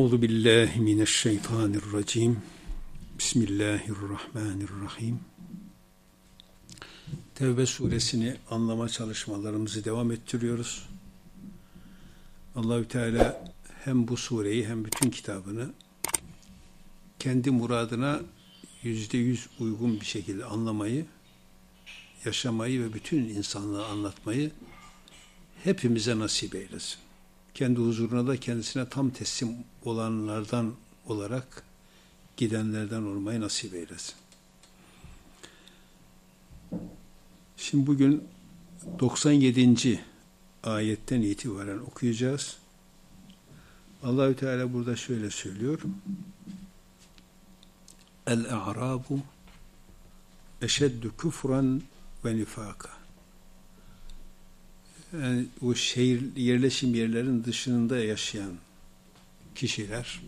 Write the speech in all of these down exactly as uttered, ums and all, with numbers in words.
Euzu billahi mineşşeytanirracim. Bismillahirrahmanirrahim. Tevbe suresini anlama çalışmalarımızı devam ettiriyoruz. Allahü Teala hem bu sureyi hem bütün kitabını kendi muradına yüzde yüz uygun bir şekilde anlamayı, yaşamayı ve bütün insanlığa anlatmayı hepimize nasip eylesin. Kendi huzuruna da kendisine tam teslim olanlardan olarak gidenlerden olmayı nasip eylesin. Şimdi bugün doksan yedinci ayetten itibaren okuyacağız. Allahü Teala burada şöyle söylüyor. El-a'rabu eşeddu küfran ve nifaka. Yani o şehir, yerleşim yerlerin dışında yaşayan kişiler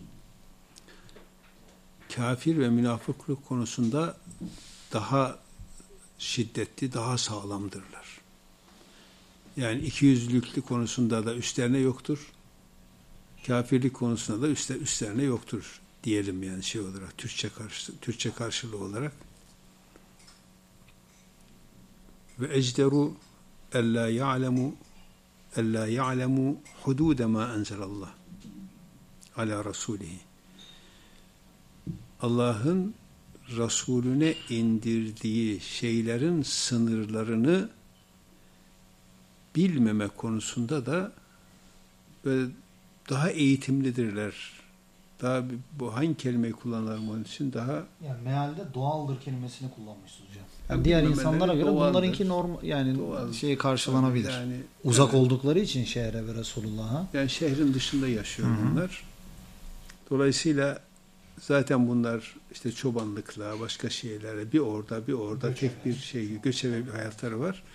kafir ve münafıklık konusunda daha şiddetli, daha sağlamdırlar. Yani ikiyüzlülük konusunda da üstlerine yoktur. Kafirlik konusunda da üstler, üstlerine yoktur diyelim yani şey olarak, Türkçe karşı, Türkçe karşılığı olarak. Ve ecderu ella ya'lemu ella ya'lemu hudude ma enzelallah ala rasulihi. Allah'ın Resulüne indirdiği şeylerin sınırlarını bilmeme konusunda da böyle daha eğitimlidirler. Daha bu hangi kelimeyi kullanırım onun için daha yani mealde doğaldır kelimesini kullanmışsınız hocam. Yani diğer insanlara göre doğaldır. Bunlarınki normal yani doğal, şeyi karşılanabilir. Yani, uzak yani, oldukları için şehre ve Resulullah'a. Yani şehrin dışında yaşıyor Hı-hı. bunlar. Dolayısıyla zaten bunlar işte çobanlıkla, başka şeylerle bir orada bir orada göçebe. tek bir şey, göçebe bir hayatları var.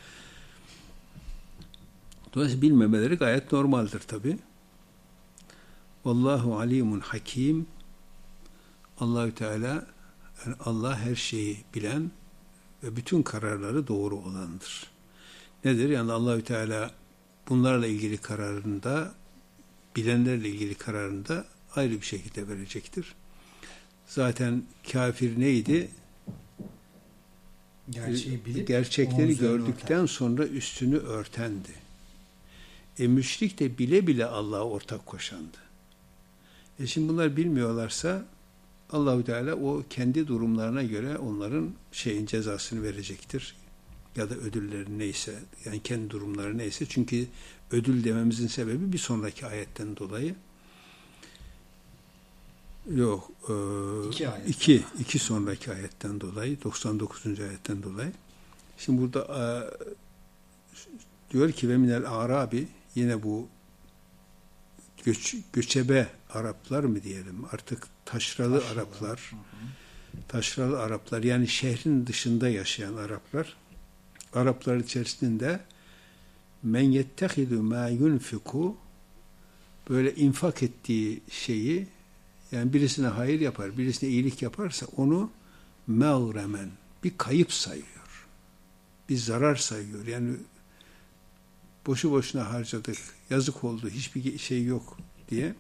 Dolayısıyla bilmemeleri gayet normaldir tabii. Vallahu alimun hakim. Allahü Teala yani Allah her şeyi bilen ve bütün kararları doğru olandır. Nedir? Yani Allahü Teala bunlarla ilgili kararında, bilenlerle ilgili kararında ayrı bir şekilde verecektir. Zaten kafir neydi? Gerçeği bilip, gerçekleri gördükten örten. sonra üstünü örtendi. E müşrik de bile bile Allah'a ortak koşandı. E şimdi bunlar bilmiyorlarsa Allahu Teala o kendi durumlarına göre onların şeyin cezasını verecektir. Ya da ödülleri neyse, yani kendi durumları neyse. Çünkü ödül dememizin sebebi bir sonraki ayetten dolayı. Yok, e, iki, ayet. iki, iki sonraki ayetten dolayı, doksan dokuzuncu ayetten dolayı. Şimdi burada e, diyor ki ve minel arabi, yine bu göç, göçebe Araplar mı diyelim, artık taşralı, taşralı. Araplar, hı hı. taşralı Araplar, yani şehrin dışında yaşayan Araplar, Araplar içerisinde men yettehidu ma yunfiku, böyle infak ettiği şeyi, yani birisine hayır yapar, birisine iyilik yaparsa onu mağremen, bir kayıp sayıyor, bir zarar sayıyor. Yani boşu boşuna harcadık, yazık oldu, hiçbir şey yok diye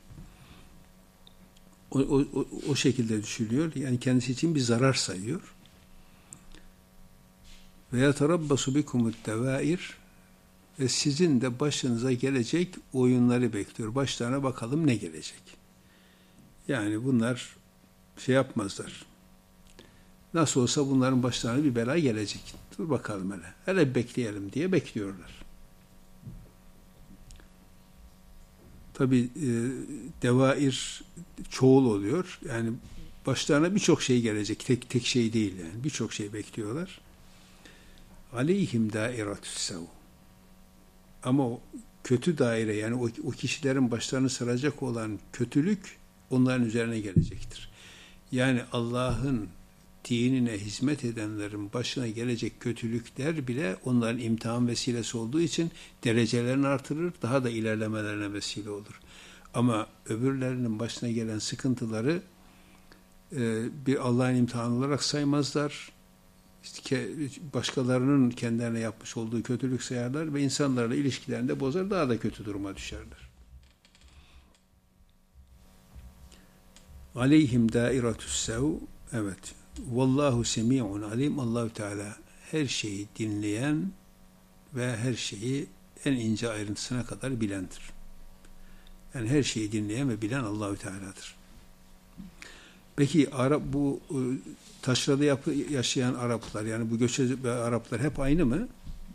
o, o, o, o şekilde düşünüyor. Yani kendisi için bir zarar sayıyor. Ve yeterabbasu bikumut devair, ve sizin de başınıza gelecek oyunları bekliyor. Başlarına bakalım ne gelecek. Yani bunlar şey yapmazlar. Nasıl olsa bunların başlarına bir bela gelecek. Dur bakalım hele. Hele bekleyelim diye bekliyorlar. Tabi e, devair çoğul oluyor. Yani başlarına birçok şey gelecek. Tek tek şey değil yani. Birçok şey bekliyorlar. Aleyhim dairatü's sev. Ama o kötü daire, yani o, o kişilerin başlarını saracak olan kötülük onların üzerine gelecektir. Yani Allah'ın dinine hizmet edenlerin başına gelecek kötülükler bile onların imtihan vesilesi olduğu için derecelerini artırır, daha da ilerlemelerine vesile olur. Ama öbürlerinin başına gelen sıkıntıları e, bir Allah'ın imtihanı olarak saymazlar. İşte başkalarının kendilerine yapmış olduğu kötülük sayarlar ve insanlarla ilişkilerini de bozar, daha da kötü duruma düşerler. Aleyhim dairetü's sev. Evet. Vallahu semi'un alim. Allahu Teala her şeyi dinleyen ve her şeyi en ince ayrıntısına kadar bilendir. Yani her şeyi dinleyen ve bilen Allahu Teala'dır. Peki Arap bu taşrada yapı, yaşayan Araplar, yani bu göçebe Araplar hep aynı mı?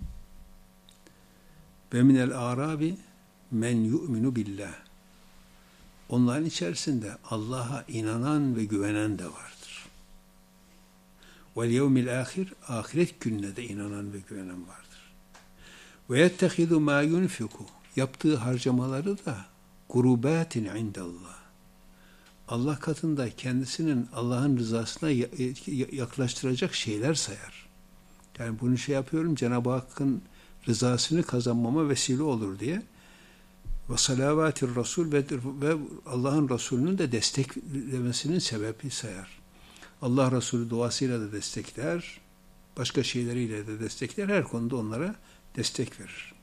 Ve minel arabi men yu'minu billah. Onların içerisinde Allah'a inanan ve güvenen de vardır. Vel yevmil ahir, ahiret gününe de inanan ve güvenen vardır. Ve yettehidu ma yunfiku, yaptığı harcamaları da kurubatin indallah. Allah katında kendisinin Allah'ın rızasına yaklaştıracak şeyler sayar. Yani bunu şey yapıyorum, Cenab-ı Hakk'ın rızasını kazanmama vesile olur diye. Ve salavatir Resul ve, ve Allah'ın Resulü'nün de desteklemesinin sebebi sayar. Allah Resulü duasıyla da destekler, başka şeyleriyle de destekler, her konuda onlara destek verir.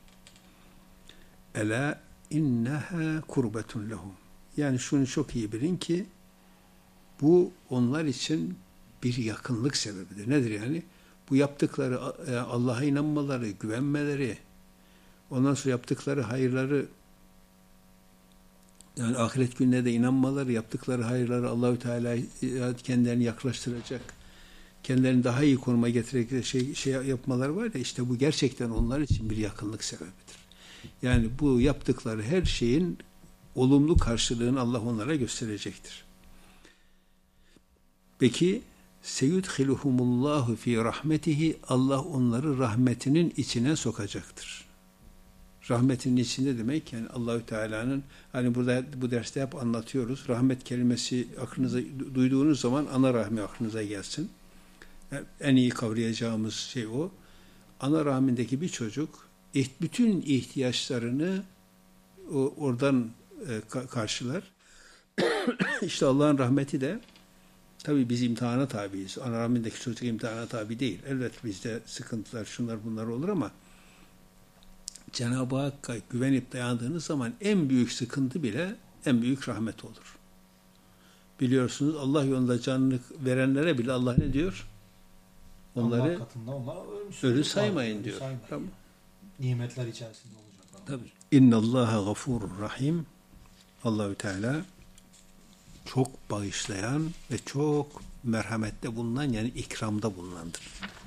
Ela inneha kurbetun lehum. Yani şunu çok iyi bilin ki bu onlar için bir yakınlık sebebidir. Nedir yani? Bu yaptıkları Allah'a inanmaları, güvenmeleri, ondan sonra yaptıkları hayırları, yani ahiret gününe de inanmaları, yaptıkları hayırları Allahü Teala kendilerini yaklaştıracak, kendilerini daha iyi konuma getirecek şey, şey yapmaları var ya, işte bu gerçekten onlar için bir yakınlık sebebidir. Yani bu yaptıkları her şeyin olumlu karşılığını Allah onlara gösterecektir. Peki seyudhiluhumullahu fi rahmetihi, Allah onları rahmetinin içine sokacaktır. Rahmetinin içinde demek yani Allahü Teala'nın, hani burada bu derste hep anlatıyoruz. Rahmet kelimesi aklınıza duyduğunuz zaman ana rahmi aklınıza gelsin. Yani en iyi kavrayacağımız şey o. Ana rahmindeki bir çocuk bütün ihtiyaçlarını oradan karşılar. İşte Allah'ın rahmeti de tabii biz imtihana tabiiz. Ana rahmindeki çocuk imtihana tabi değil. Elbette bizde sıkıntılar, şunlar bunlar olur ama Cenab-ı Hakk'a güvenip dayandığınız zaman en büyük sıkıntı bile en büyük rahmet olur. Biliyorsunuz Allah yolunda canını verenlere bile Allah ne diyor? Onları ölü saymayın diyor. Saymayın. Tamam. Nimetler içerisinde olacaklar. Tabii. İnnallaha gafurur rahim. Allahü Teala çok bağışlayan ve çok merhamette bulunan, yani ikramda bulunandır.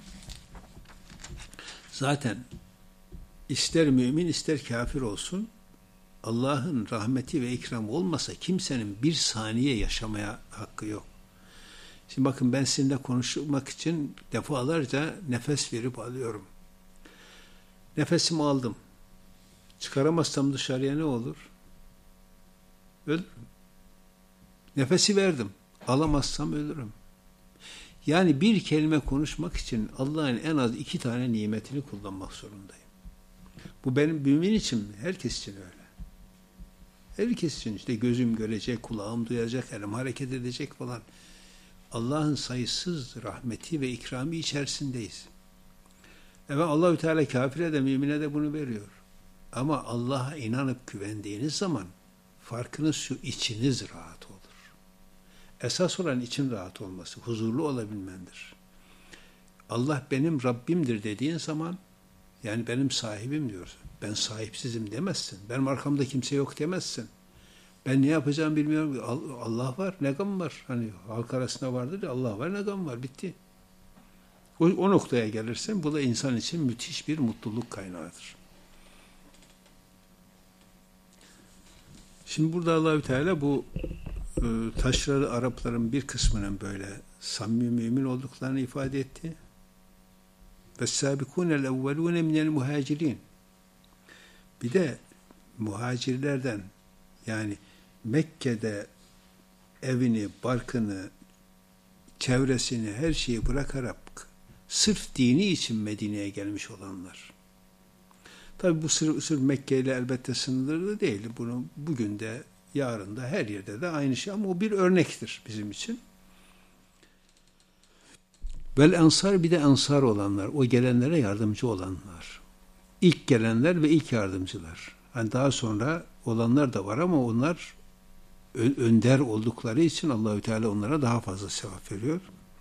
Zaten ister mümin ister kafir olsun, Allah'ın rahmeti ve ikramı olmasa kimsenin bir saniye yaşamaya hakkı yok. Şimdi bakın, ben sizinle konuşmak için defalarca nefes verip alıyorum. Nefesimi aldım. Çıkaramazsam dışarıya ne olur? Ölürüm. Nefesi verdim. Alamazsam ölürüm. Yani bir kelime konuşmak için Allah'ın en az iki tane nimetini kullanmak zorundayım. Bu benim mümin için mi? Herkes için öyle. Herkes için işte gözüm görecek, kulağım duyacak, elim hareket edecek falan. Allah'ın sayısız rahmeti ve ikramı içerisindeyiz. Evet, Allahü Teala kafire de mümine de bunu veriyor. Ama Allah'a inanıp güvendiğiniz zaman farkınız şu: içiniz rahat olur. Esas olan için rahat olması, huzurlu olabilmendir. Allah benim Rabbimdir dediğin zaman, yani benim sahibim diyorsun. Ben sahipsizim demezsin. Benim arkamda kimse yok demezsin. Ben ne yapacağımı bilmiyorum. Allah var, ne gam var. Hani halk arasında vardır ya, Allah var, ne gam var. Bitti. O, o noktaya gelirsen bu da insan için müthiş bir mutluluk kaynağıdır. Şimdi burada Allahü Teala bu e, taşralı Arapların bir kısmının böyle samimi mümin olduklarını ifade etti. وَالسَّابِقُونَ الْاَوَّلُونَ مِنَ الْمُهَاجِرِينَ. Bir de muhacirlerden, yani Mekke'de evini, barkını, çevresini, her şeyi bırakarak sırf dini için Medine'ye gelmiş olanlar. Tabi bu sırf, sırf Mekke ile elbette sınırlı değil. Bunu bugün de, yarın da, her yerde de aynı şey, ama o bir örnektir bizim için. Vel ensar, bir de ensar olanlar, o gelenlere yardımcı olanlar. İlk gelenler ve ilk yardımcılar. Yani daha sonra olanlar da var ama onlar önder oldukları için Allahü Teala onlara daha fazla sevap veriyor.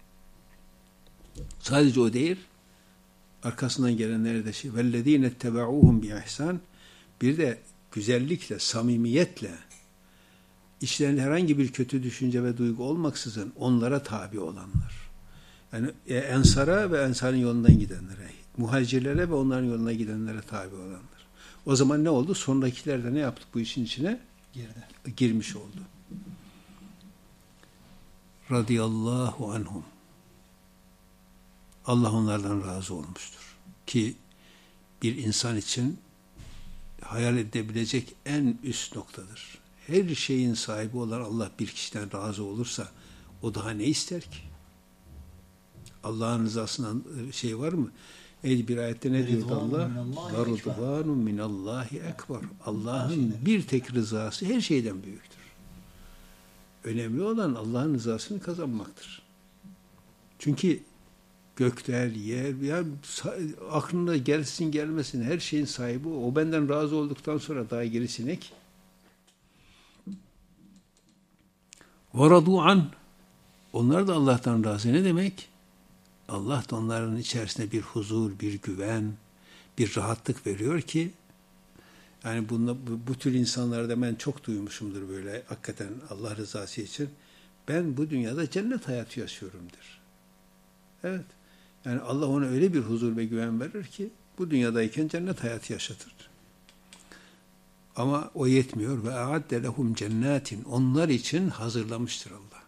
Sadece o değil, arkasından gelenlere de şey وَالَّذ۪ينَ اتَّبَعُوهُمْ بِإِحْسَانٍ bir de güzellikle, samimiyetle, içlerinde herhangi bir kötü düşünce ve duygu olmaksızın onlara tabi olanlar. Yani ensara ve ensarın yolundan gidenlere, muhacirlere ve onların yoluna gidenlere tabi olanlar. O zaman ne oldu? Sonrakiler de ne yaptı bu işin içine? Girdi. Girmiş oldu. Radıyallahu anhum. Allah onlardan razı olmuştur. Ki bir insan için hayal edebilecek en üst noktadır. Her şeyin sahibi olan Allah bir kişiden razı olursa o daha ne ister ki? Allah'ın rızasından şey var mı? Ey bir ayette ne diyordu Allah? وَرُضْوَانٌ مِنَ اللّٰهِ ekber. Allah'ın bir tek rızası her şeyden büyüktür. Önemli olan Allah'ın rızasını kazanmaktır. Çünkü gökler, yer, ya aklına gelsin gelmesin her şeyin sahibi o. O benden razı olduktan sonra daha gerisi ne ki? وَرَضُوا عَنْ onlar da Allah'tan razı. Ne demek? Allah da onların içerisinde bir huzur, bir güven, bir rahatlık veriyor ki yani bunla, bu, bu tür insanlarda ben çok duymuşumdur böyle hakikaten Allah rızası için. Ben bu dünyada cennet hayatı yaşıyorumdur. Evet. Yani Allah ona öyle bir huzur ve güven verir ki bu dünyadayken cennet hayatı yaşatır. Ama o yetmiyor ve a'adde lehum cennetin onlar için hazırlamıştır Allah.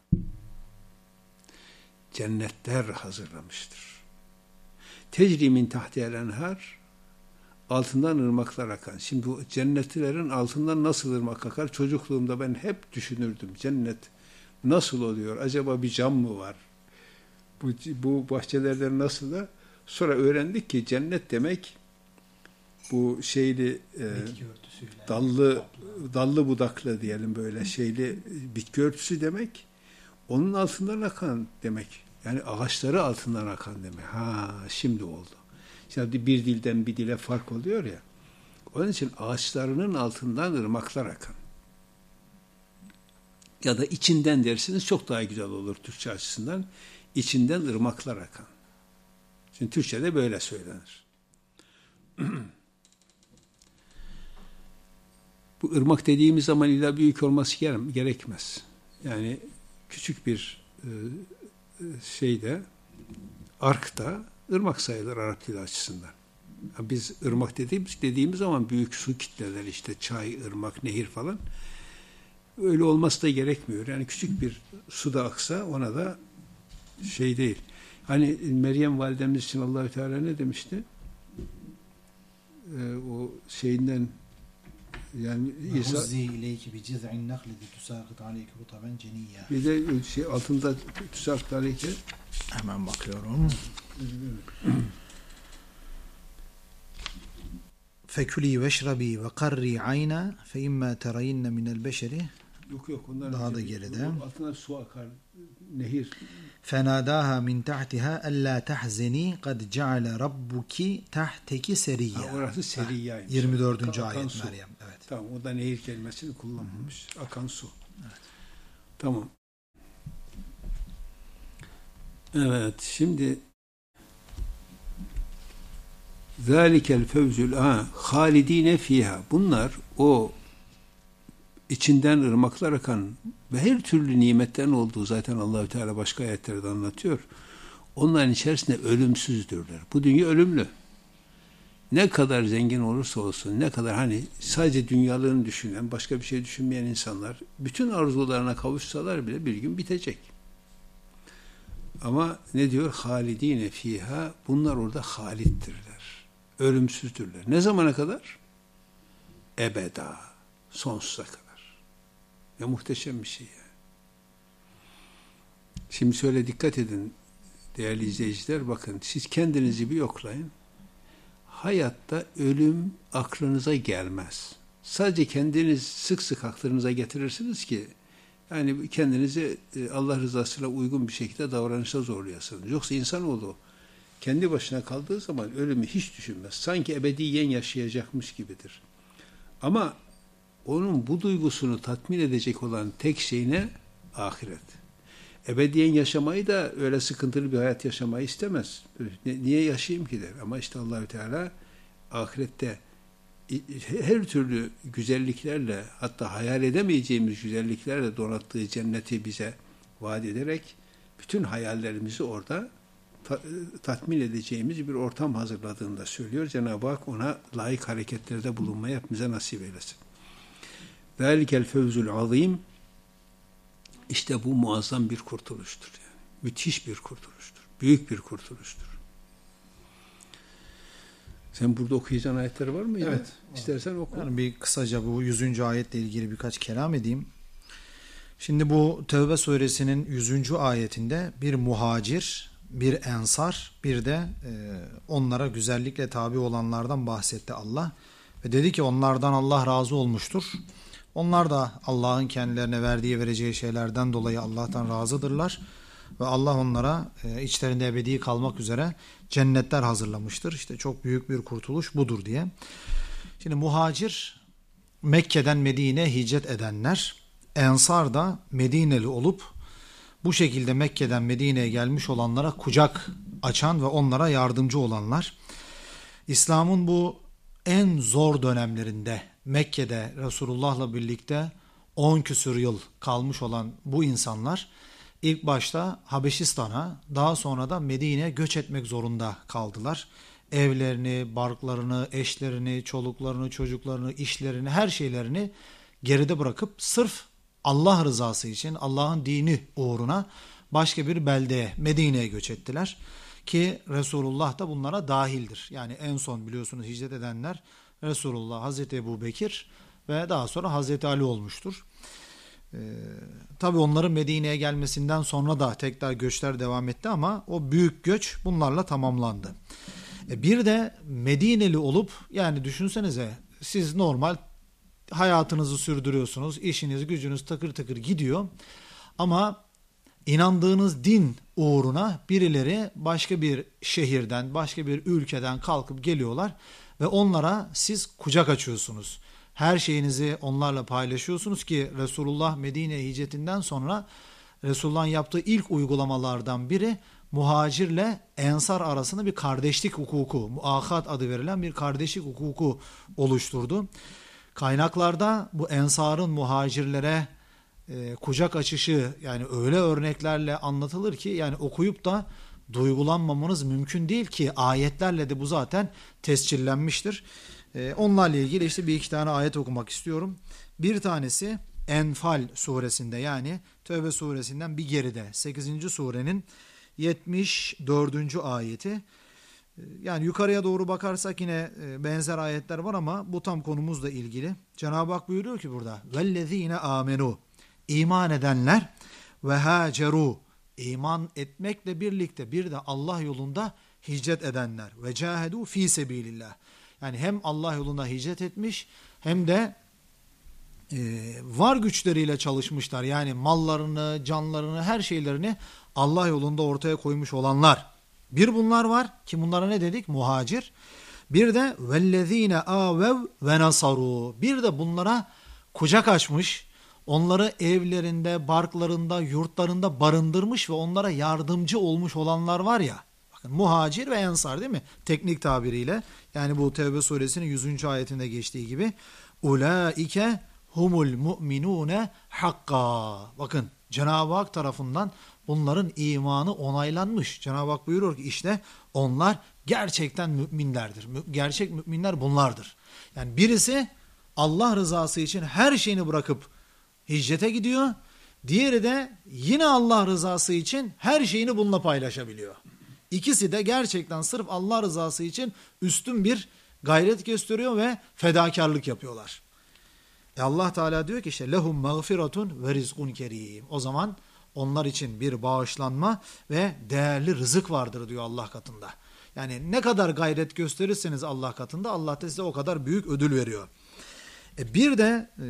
Cennetler hazırlamıştır. Tecri min tahtihel enhar altından ırmaklar akan. Şimdi bu cennetlilerin altından nasıl ırmak akar? Çocukluğumda ben hep düşünürdüm. Cennet nasıl oluyor? Acaba bir cam mı var? Bu, bu bahçelerden nasıl da? Sonra öğrendik ki cennet demek bu şeyli e, dallı dallı budaklı diyelim böyle şeyli bitki örtüsü demek. Onun altından akan demek. Yani ağaçları altından akan demek. Ha şimdi oldu. Şimdi bir dilden bir dile fark oluyor ya. Onun için ağaçlarının altından ırmaklar akan. Ya da içinden dersiniz çok daha güzel olur Türkçe açısından. İçinden ırmaklar akan. Şimdi Türkçe'de böyle söylenir. Bu ırmak dediğimiz zaman illa büyük olması gerekmez. Yani küçük bir e, şeyde, arkta ırmak sayılır Arap dili açısından. Yani biz ırmak dediğimiz, dediğimiz zaman büyük su kitleleri işte çay, ırmak, nehir falan öyle olması da gerekmiyor. Yani küçük bir su da aksa ona da şey değil. Hani Meryem validemiz için Allahü Teala ne demişti? Ee, o şeyinden yani İsa bir de şey altında tüsakıt aleyke hemen bakıyorum. Fekuli veşrabi ve karri ayna fe imma terayinne minel beşeri yok yok ondan daha da geride. Altına su akar. Nehir. Fenadaha min tahtiha alla tahzeni kad ceale rabbuki tahteki seriyya. Ha, orası seriyya. yirmi dördüncü Akan ayet su. Meryem. Evet. Tamam o da nehir kelimesini kullanmamış. Hı-hı. Akan su. Evet. Tamam. Evet şimdi zâlikel fevzül a halidine fiha. Bunlar o içinden ırmaklar akan ve her türlü nimetten olduğu zaten Allahü Teala başka ayetlerde anlatıyor. Onların içerisinde ölümsüzdürler. Bu dünya ölümlü. Ne kadar zengin olursa olsun, ne kadar hani sadece dünyalığını düşünen, başka bir şey düşünmeyen insanlar bütün arzularına kavuşsalar bile bir gün bitecek. Ama ne diyor? Halidine fiha. Bunlar orada halittirler. Ölümsüzdürler. Ne zamana kadar? Ebeda. Sonsuza kadar. Ne muhteşem bir şey yani. Şimdi şöyle dikkat edin değerli izleyiciler. Bakın siz kendinizi bir yoklayın. Hayatta ölüm aklınıza gelmez. Sadece kendiniz sık sık aklınıza getirirsiniz ki yani kendinizi Allah rızasıyla uygun bir şekilde davranışa zorlayasınız. Yoksa insanoğlu kendi başına kaldığı zaman ölümü hiç düşünmez. Sanki ebediyen yaşayacakmış gibidir. Ama onun bu duygusunu tatmin edecek olan tek şey ne? Ahiret. Ebediyen yaşamayı da öyle sıkıntılı bir hayat yaşamayı istemez. Niye yaşayayım ki der. Ama işte Allahü Teala ahirette her türlü güzelliklerle, hatta hayal edemeyeceğimiz güzelliklerle donattığı cenneti bize vaat ederek bütün hayallerimizi orada ta, tatmin edeceğimiz bir ortam hazırladığını da söylüyor. Cenab-ı Hak ona layık hareketlerde bulunmayı hepimize nasip eylesin. ذَٰلِكَ الْفَوْزُ الْعَظِيمِ İşte bu muazzam bir kurtuluştur. Yani. Müthiş bir kurtuluştur. Büyük bir kurtuluştur. Sen burada okuyacağın ayetler var mı? Evet. Ya? İstersen oku. Yani bir kısaca bu yüzüncü ayetle ilgili birkaç kelam edeyim. Şimdi bu Tevbe suresinin yüzüncü ayetinde bir muhacir, bir ensar, bir de e, onlara güzellikle tabi olanlardan bahsetti Allah. Ve dedi ki onlardan Allah razı olmuştur. Onlar da Allah'ın kendilerine verdiği vereceği şeylerden dolayı Allah'tan razıdırlar. Ve Allah onlara e, içlerinde ebedi kalmak üzere cennetler hazırlamıştır. İşte çok büyük bir kurtuluş budur diye. Şimdi muhacir, Mekke'den Medine'ye hicret edenler, ensar da Medineli olup bu şekilde Mekke'den Medine'ye gelmiş olanlara kucak açan ve onlara yardımcı olanlar. İslam'ın bu en zor dönemlerinde Mekke'de Resulullah'la birlikte on küsur yıl kalmış olan bu insanlar ilk başta Habeşistan'a, daha sonra da Medine'ye göç etmek zorunda kaldılar. Evlerini, barklarını, eşlerini, çoluklarını, çocuklarını, işlerini, her şeylerini geride bırakıp sırf Allah rızası için, Allah'ın dini uğruna başka bir beldeye, Medine'ye göç ettiler. Ki Resulullah da bunlara dahildir. Yani en son biliyorsunuz hicret edenler Resulullah, Hazreti Ebu Bekir ve daha sonra Hazreti Ali olmuştur. Ee, tabii onların Medine'ye gelmesinden sonra da tekrar göçler devam etti ama o büyük göç bunlarla tamamlandı. E bir de Medineli olup, yani düşünsenize siz normal hayatınızı sürdürüyorsunuz, işiniz gücünüz takır takır gidiyor ama inandığınız din uğruna birileri başka bir şehirden, başka bir ülkeden kalkıp geliyorlar ve onlara siz kucak açıyorsunuz. Her şeyinizi onlarla paylaşıyorsunuz ki Resulullah Medine hicretinden sonra Resulullah'ın yaptığı ilk uygulamalardan biri muhacirle ensar arasında bir kardeşlik hukuku, muahat adı verilen bir kardeşlik hukuku oluşturdu. Kaynaklarda bu ensarın muhacirlere e, kucak açışı yani öyle örneklerle anlatılır ki yani okuyup da duygulanmamanız mümkün değil ki ayetlerle de bu zaten tescillenmiştir. E, onlarla ilgili işte bir iki tane ayet okumak istiyorum. Bir tanesi Enfal suresinde yani Tevbe suresinden bir geride sekizinci surenin yetmiş dördüncü ayeti. Yani yukarıya doğru bakarsak yine benzer ayetler var ama bu tam konumuzla ilgili. Cenab-ı Hak buyuruyor ki burada vellezine amenu iman edenler ve haceru iman etmekle birlikte bir de Allah yolunda hicret edenler ve cahedu fi sebilillah. Yani hem Allah yolunda hicret etmiş hem de e, var güçleriyle çalışmışlar. Yani mallarını, canlarını, her şeylerini Allah yolunda ortaya koymuş olanlar. Bir bunlar var ki bunlara ne dedik? Muhacir. Bir de vellezine avev ve nasaru. Bir de bunlara kucak açmış, onları evlerinde, barklarında, yurtlarında barındırmış ve onlara yardımcı olmuş olanlar var ya. Bakın muhacir ve ensar değil mi? Teknik tabiriyle. Yani bu Tevbe suresinin yüzüncü ayetinde geçtiği gibi. Ulaike humul mu'minune hakka. Bakın Cenab-ı Hak tarafından bunların imanı onaylanmış. Cenab-ı Hak buyuruyor ki işte onlar gerçekten müminlerdir. Gerçek müminler bunlardır. Yani birisi Allah rızası için her şeyini bırakıp hicrete gidiyor. Diğeri de yine Allah rızası için her şeyini bununla paylaşabiliyor. İkisi de gerçekten sırf Allah rızası için üstün bir gayret gösteriyor ve fedakarlık yapıyorlar. E Allah Teala diyor ki işte lehum mağfiratun ve rizkun kerim. O zaman onlar için bir bağışlanma ve değerli rızık vardır diyor Allah katında. Yani ne kadar gayret gösterirseniz Allah katında Allah da size o kadar büyük ödül veriyor. E bir de e,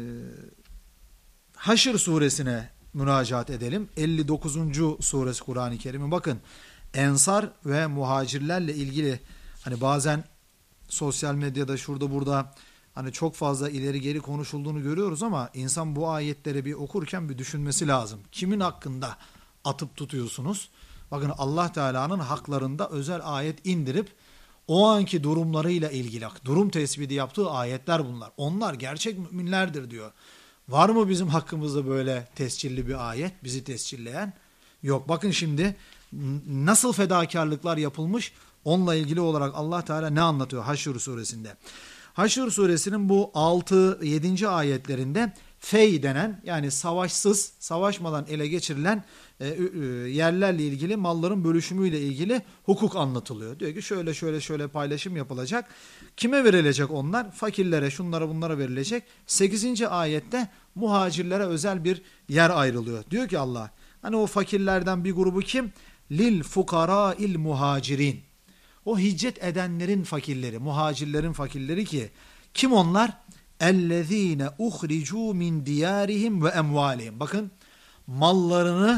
Haşr suresine müracaat edelim. elli dokuzuncu suresi Kur'an-ı Kerim'in bakın ensar ve muhacirlerle ilgili hani bazen sosyal medyada şurada burada hani çok fazla ileri geri konuşulduğunu görüyoruz ama insan bu ayetleri bir okurken bir düşünmesi lazım. Kimin hakkında atıp tutuyorsunuz? Bakın Allah Teala'nın haklarında özel ayet indirip o anki durumlarıyla ilgili durum tespiti yaptığı ayetler bunlar. Onlar gerçek müminlerdir diyor. Var mı bizim hakkımızda böyle tescilli bir ayet bizi tescilleyen? Yok. Bakın şimdi nasıl fedakarlıklar yapılmış onunla ilgili olarak Allah Teala ne anlatıyor Haşr suresinde. Haşr suresinin bu altı yedinci ayetlerinde fey denen yani savaşsız, savaşmadan ele geçirilen e, e, yerlerle ilgili malların bölüşümüyle ilgili hukuk anlatılıyor. Diyor ki şöyle şöyle şöyle paylaşım yapılacak. Kime verilecek onlar? Fakirlere, şunlara bunlara verilecek. sekizinci ayette muhacirlere özel bir yer ayrılıyor. Diyor ki Allah, hani o fakirlerden bir grubu kim? Lil fukara'il muhacirin. O hicret edenlerin fakirleri, muhacirlerin fakirleri ki kim onlar? اَلَّذ۪ينَ اُخْرِجُوا مِنْ دِيَارِهِمْ وَاَمْوَالِهِمْ. Bakın mallarını,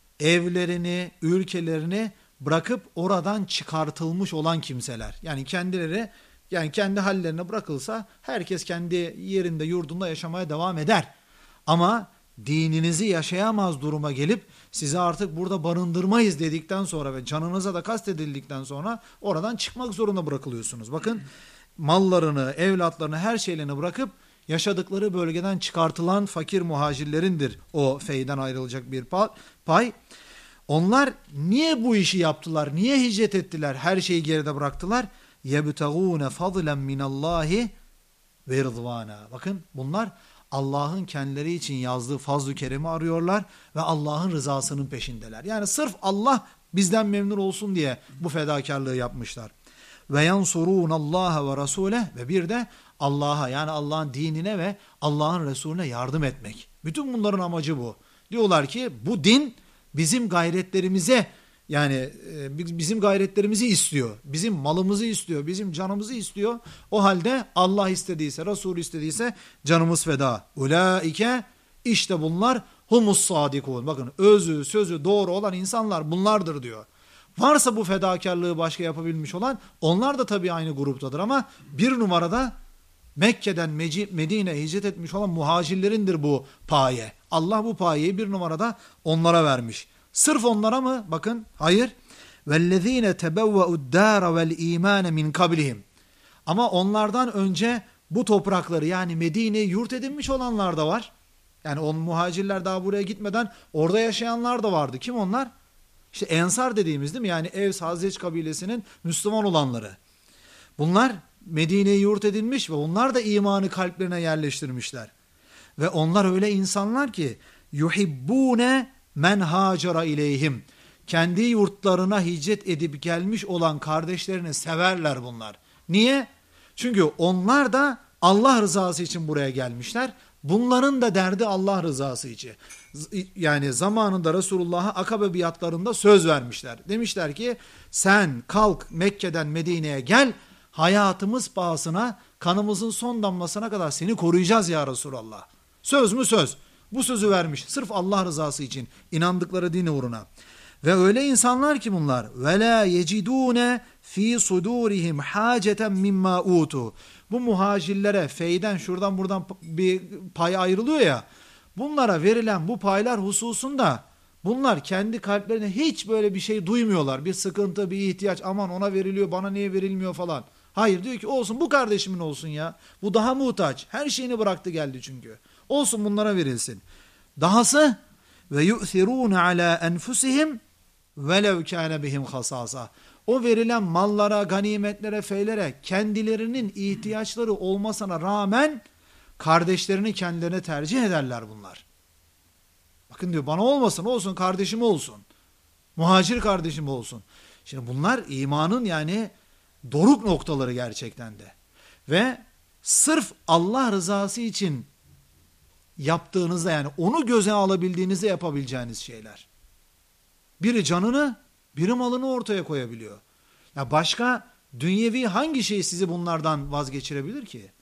evlerini, ülkelerini bırakıp oradan çıkartılmış olan kimseler. Yani kendileri, yani kendi hallerine bırakılsa herkes kendi yerinde, yurdunda yaşamaya devam eder. Ama dininizi yaşayamaz duruma gelip sizi artık burada barındırmayız dedikten sonra ve canınıza da kastedildikten sonra oradan çıkmak zorunda bırakılıyorsunuz. Bakın mallarını, evlatlarını, her şeylerini bırakıp yaşadıkları bölgeden çıkartılan fakir muhacirlerindir o feyden ayrılacak bir pay. Onlar niye bu işi yaptılar? Niye hicret ettiler? Her şeyi geride bıraktılar. يَبْتَغُونَ فَضْلًا مِنَ اللّٰهِ وَرِضْوَانًا. Bakın bunlar Allah'ın kendileri için yazdığı fazl-ı keremi arıyorlar ve Allah'ın rızasının peşindeler. Yani sırf Allah bizden memnun olsun diye bu fedakarlığı yapmışlar. Ve yansurun Allah ve Rasule ve bir de Allah'a yani Allah'ın dinine ve Allah'ın Resulüne yardım etmek. Bütün bunların amacı bu. Diyorlar ki bu din bizim gayretlerimize yani bizim gayretlerimizi istiyor. Bizim malımızı istiyor. Bizim canımızı istiyor. O halde Allah istediyse, Resulü istediyse canımız feda. Ulaike işte bunlar humus sadikun. Bakın özü, sözü doğru olan insanlar bunlardır diyor. Varsa bu fedakarlığı başka yapabilmiş olan onlar da tabii aynı gruptadır ama bir numarada Mekke'den Medine'ye hicret etmiş olan muhacirlerindir bu paye. Allah bu payeyi bir numarada onlara vermiş. Sırf onlara mı? Bakın hayır. وَالَّذ۪ينَ تَبَوَّأُ الدَّارَ وَالْا۪يمَانَ مِنْ قَبْلِهِمْ. Ama onlardan önce bu toprakları yani Medine'yi yurt edinmiş olanlar da var. Yani on muhacirler daha buraya gitmeden orada yaşayanlar da vardı. Kim onlar? İşte Ensar dediğimiz değil mi? Yani Evs Hazreç kabilesinin Müslüman olanları. Bunlar Medine'yi yurt edinmiş ve onlar da imanı kalplerine yerleştirmişler. Ve onlar öyle insanlar ki yuhibbune men hacera ileyhim. Kendi yurtlarına hicret edip gelmiş olan kardeşlerini severler bunlar. Niye? Çünkü onlar da Allah rızası için buraya gelmişler. Bunların da derdi Allah rızası için. Yani zamanında Resulullah'a Akabe biatlarında söz vermişler. Demişler ki sen kalk Mekke'den Medine'ye gel. Hayatımız pahasına, kanımızın son damlasına kadar seni koruyacağız ya Resulallah. Söz mü söz? Bu sözü vermiş. Sırf Allah rızası için inandıkları din uğruna. Ve öyle insanlar ki bunlar وَلَا يَجِدُونَ ف۪ي صُدُورِهِمْ حَاجَةً مِمَّا اُوتُوا. Bu muhacirlere feyden şuradan buradan bir pay ayrılıyor ya. Bunlara verilen bu paylar hususunda bunlar kendi kalplerine hiç böyle bir şey duymuyorlar. Bir sıkıntı, bir ihtiyaç, aman ona veriliyor bana niye verilmiyor falan. Hayır diyor ki olsun bu kardeşimin olsun ya. Bu daha muhtaç. Her şeyini bıraktı geldi çünkü. Olsun bunlara verilsin. Dahası ve yu'thirun ala enfusihim velev kana bihim hasasa. O verilen mallara, ganimetlere, feylere kendilerinin ihtiyaçları olmasına rağmen kardeşlerini kendilerine tercih ederler bunlar. Bakın diyor bana olmasın olsun kardeşim olsun. Muhacir kardeşim olsun. Şimdi bunlar imanın yani doruk noktaları gerçekten de. Ve sırf Allah rızası için yaptığınızda yani onu göze alabildiğinizde yapabileceğiniz şeyler. Biri canını, biri malını ortaya koyabiliyor. Ya başka dünyevi hangi şey sizi bunlardan vazgeçirebilir ki?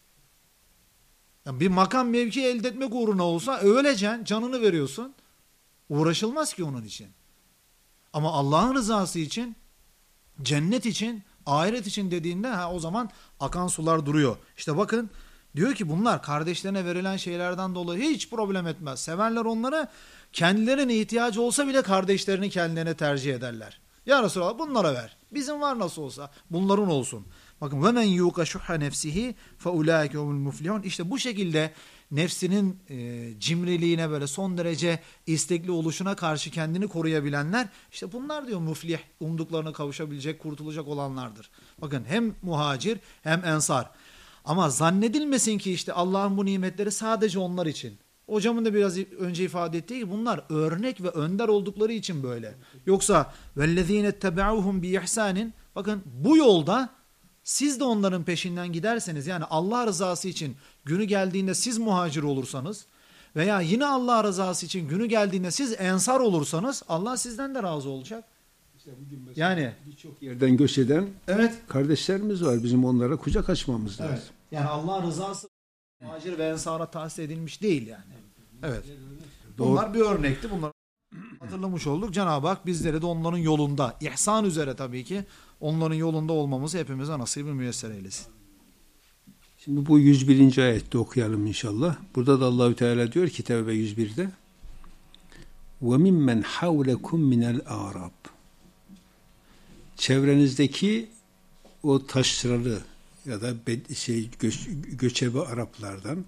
Yani bir makam mevki elde etmek uğruna olsa öleceksin, canını veriyorsun. Uğraşılmaz ki onun için. Ama Allah'ın rızası için, cennet için, ahiret için dediğinde ha, o zaman akan sular duruyor. İşte bakın Diyor ki bunlar kardeşlerine verilen şeylerden dolayı hiç problem etmez. Sevenler onları, kendilerine ihtiyacı olsa bile kardeşlerini kendilerine tercih ederler. Ya Resulallah bunlara ver. Bizim var nasıl olsa. Bunların olsun. Bakın ve men yuqa şuhha nefsihi fe ulaike humul muflihun. İşte bu şekilde nefsinin e, cimriliğine, böyle son derece istekli oluşuna karşı kendini koruyabilenler, işte bunlar diyor muflih, umduklarına kavuşabilecek, kurtulacak olanlardır. Bakın hem muhacir hem ensar. Ama zannedilmesin ki işte Allah'ın bu nimetleri sadece onlar için. Hocamın da biraz önce ifade ettiği gibi bunlar örnek ve önder oldukları için böyle. Yoksa vellezine tebe'uhum bi ihsanin, bakın bu yolda siz de onların peşinden giderseniz, yani Allah rızası için günü geldiğinde siz muhacir olursanız veya yine Allah rızası için günü geldiğinde siz ensar olursanız Allah sizden de razı olacak. İşte bugün mesela yani birçok yerden göç eden evet, kardeşlerimiz var. Bizim onlara kucak açmamız lazım. evet. Yani Allah rızası muhacir ve ensara tahsis edilmiş değil yani. Evet. Bunlar bir örnekti. Bunlar hatırlamış olduk. Cenab-ı Hak bizleri de onların yolunda, ihsan üzere tabii ki, onların yolunda olmamızı hepimize nasip-i müyesser eylesin. Şimdi bu yüz birinci ayette okuyalım inşallah. Burada da Allahü Teala diyor ki Tevbe yüz birde وَمِمَّنْ حَوْلَكُمْ مِنَ الْاَعْرَابِ, çevrenizdeki o taşralı ya da şey göç, göçebe Araplardan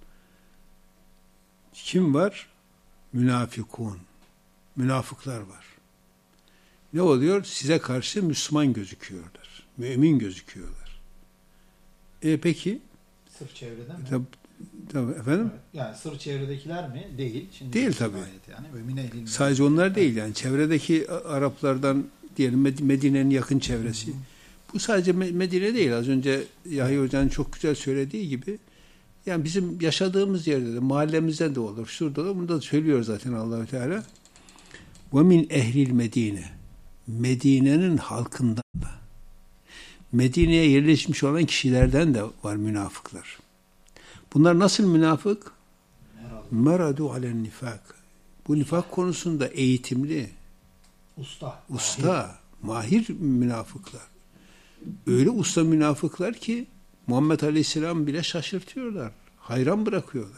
kim var? Münafikun. Münafıklar var. Ne oluyor? Size karşı Müslüman gözüküyorlar. Mümin gözüküyorlar. E peki? Sırf çevreden mi? Tabii, tabii efendim? Evet. Yani sırf çevredekiler mi? Değil. Şimdi değil tabii. Yani. Mümin sadece onlar değil yani. Çevredeki Araplardan diyelim Medine'nin yakın çevresi. Hı hı. Bu sadece Medine değil. Az önce Yahya Hoca'nın çok güzel söylediği gibi, yani bizim yaşadığımız yerde de, mahallemizden de olur. Şurada da, bunu da söylüyor zaten Allah-u Teala. وَمِنْ ehlil Medine, Medine'nin halkından da, Medine'ye yerleşmiş olan kişilerden de var münafıklar. Bunlar nasıl münafık? Meradu alen nifak. Bu nifak konusunda eğitimli, usta, usta, mahir, mahir münafıklar. Öyle usta münafıklar ki Muhammed Aleyhisselam bile şaşırtıyorlar. Hayran bırakıyorlar.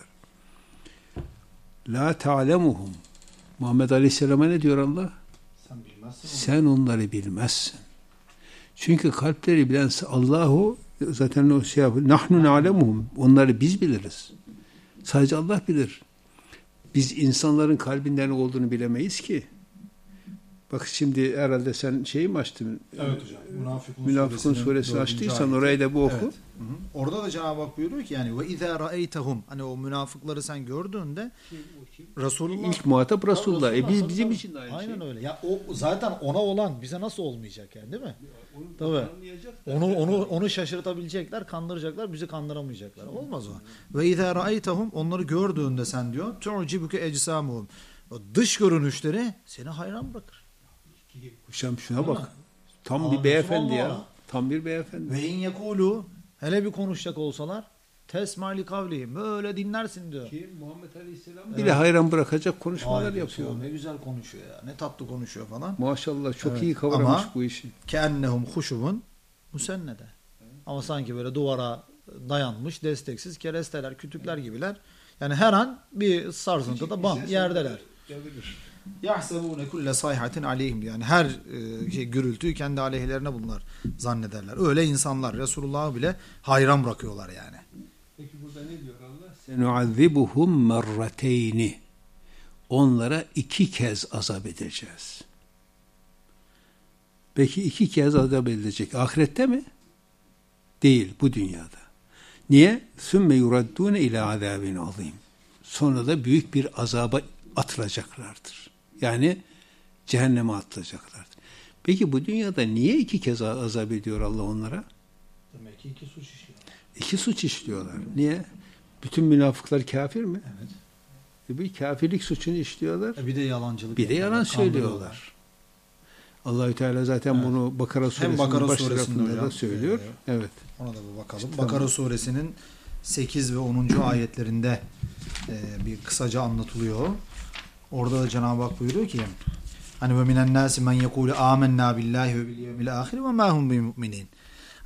La ta'lemuhum. Muhammed Aleyhisselam'a ne diyor Allah? Sen bilmezsin. Sen onları bilmezsin. Çünkü kalpleri bilen Allahu, zaten o şey yapıyor. Nahnu na'lemuhum. Onları biz biliriz. Sadece Allah bilir. Biz insanların kalbinden ne olduğunu bilemeyiz ki. Bak şimdi herhalde sen şeyi mi açtın? Evet hocam. Münafıkun, Münafıkun suresini açtıysan orayı da bu oku. Evet. Hı hı. Orada da Cenab-ı Hak buyuruyor ki yani ve izâ ra'eytehum, hani o münafıkları sen gördüğünde Resulullah, ilk muhatap Resulullah. E biz bizim için de aynı aynen şey. Aynen öyle. Ya o zaten ona olan bize nasıl olmayacak yani, değil mi? Tabii. Onu onu onu şaşırtabilecekler, kandıracaklar, bizi kandıramayacaklar. Olmaz o. Ve izâ ra'eytehum, onları gördüğünde sen diyor tu'cibuke ecsamuhum. O dış görünüşleri seni hayran bırakır. Hocam şuna bak. Tam Aa, bir beyefendi ya. Allah. Tam bir beyefendi. Ve in yekulu, hele bir konuşacak olsalar tesmali kavli, böyle dinlersin diyor. Ki Muhammed Aleyhisselam evet. bile hayran bırakacak konuşmalar Vay yapıyor. Ne güzel konuşuyor ya. Ne tatlı konuşuyor falan. Maşallah çok evet. iyi kavramış Ama, bu işi. Keennehum huşuvun musennede. Evet. Ama sanki böyle duvara dayanmış, desteksiz keresteler, kütükler gibiler. Yani her an bir sarsıntıda bam yerdeler. Yahsebune kulle sayhatin aleyhim, yani her e, şey, gürültüyü kendi aleyhlerine bunlar zannederler. Öyle insanlar Resulullah'ı bile hayran bırakıyorlar yani. Peki burada ne diyor Allah? Senuazzibuhum merrateyni. Onlara iki kez azap edeceğiz. Peki iki kez azap edilecek. Ahirette mi? Değil, bu dünyada. Niye? Sümme yuraddune ila azabin azim. Sonra da büyük bir azaba atılacaklardır. Yani cehenneme atılacaklardır. Peki bu dünyada niye iki kez azap ediyor Allah onlara? Demek ki iki suç işliyorlar. İki suç işliyorlar. Niye? Bütün münafıklar kafir mi? Evet. E bir kafirlik suçunu işliyorlar. E bir de yalancılık. Bir de yalan söylüyorlar. Allahü Teala zaten evet. bunu Bakara suresinin Bakara baş tarafında da söylüyor. Ee, evet. Ona da bir bakalım. İşte, Bakara tamam. suresinin sekiz ve onuncu ayetlerinde e, bir kısaca anlatılıyor. Orada da Cenab-ı Hak buyuruyor ki hani ve minen nasi men yekulu amennâ billahi ve bil yevmil âhir ve mâ hum bimü'minin.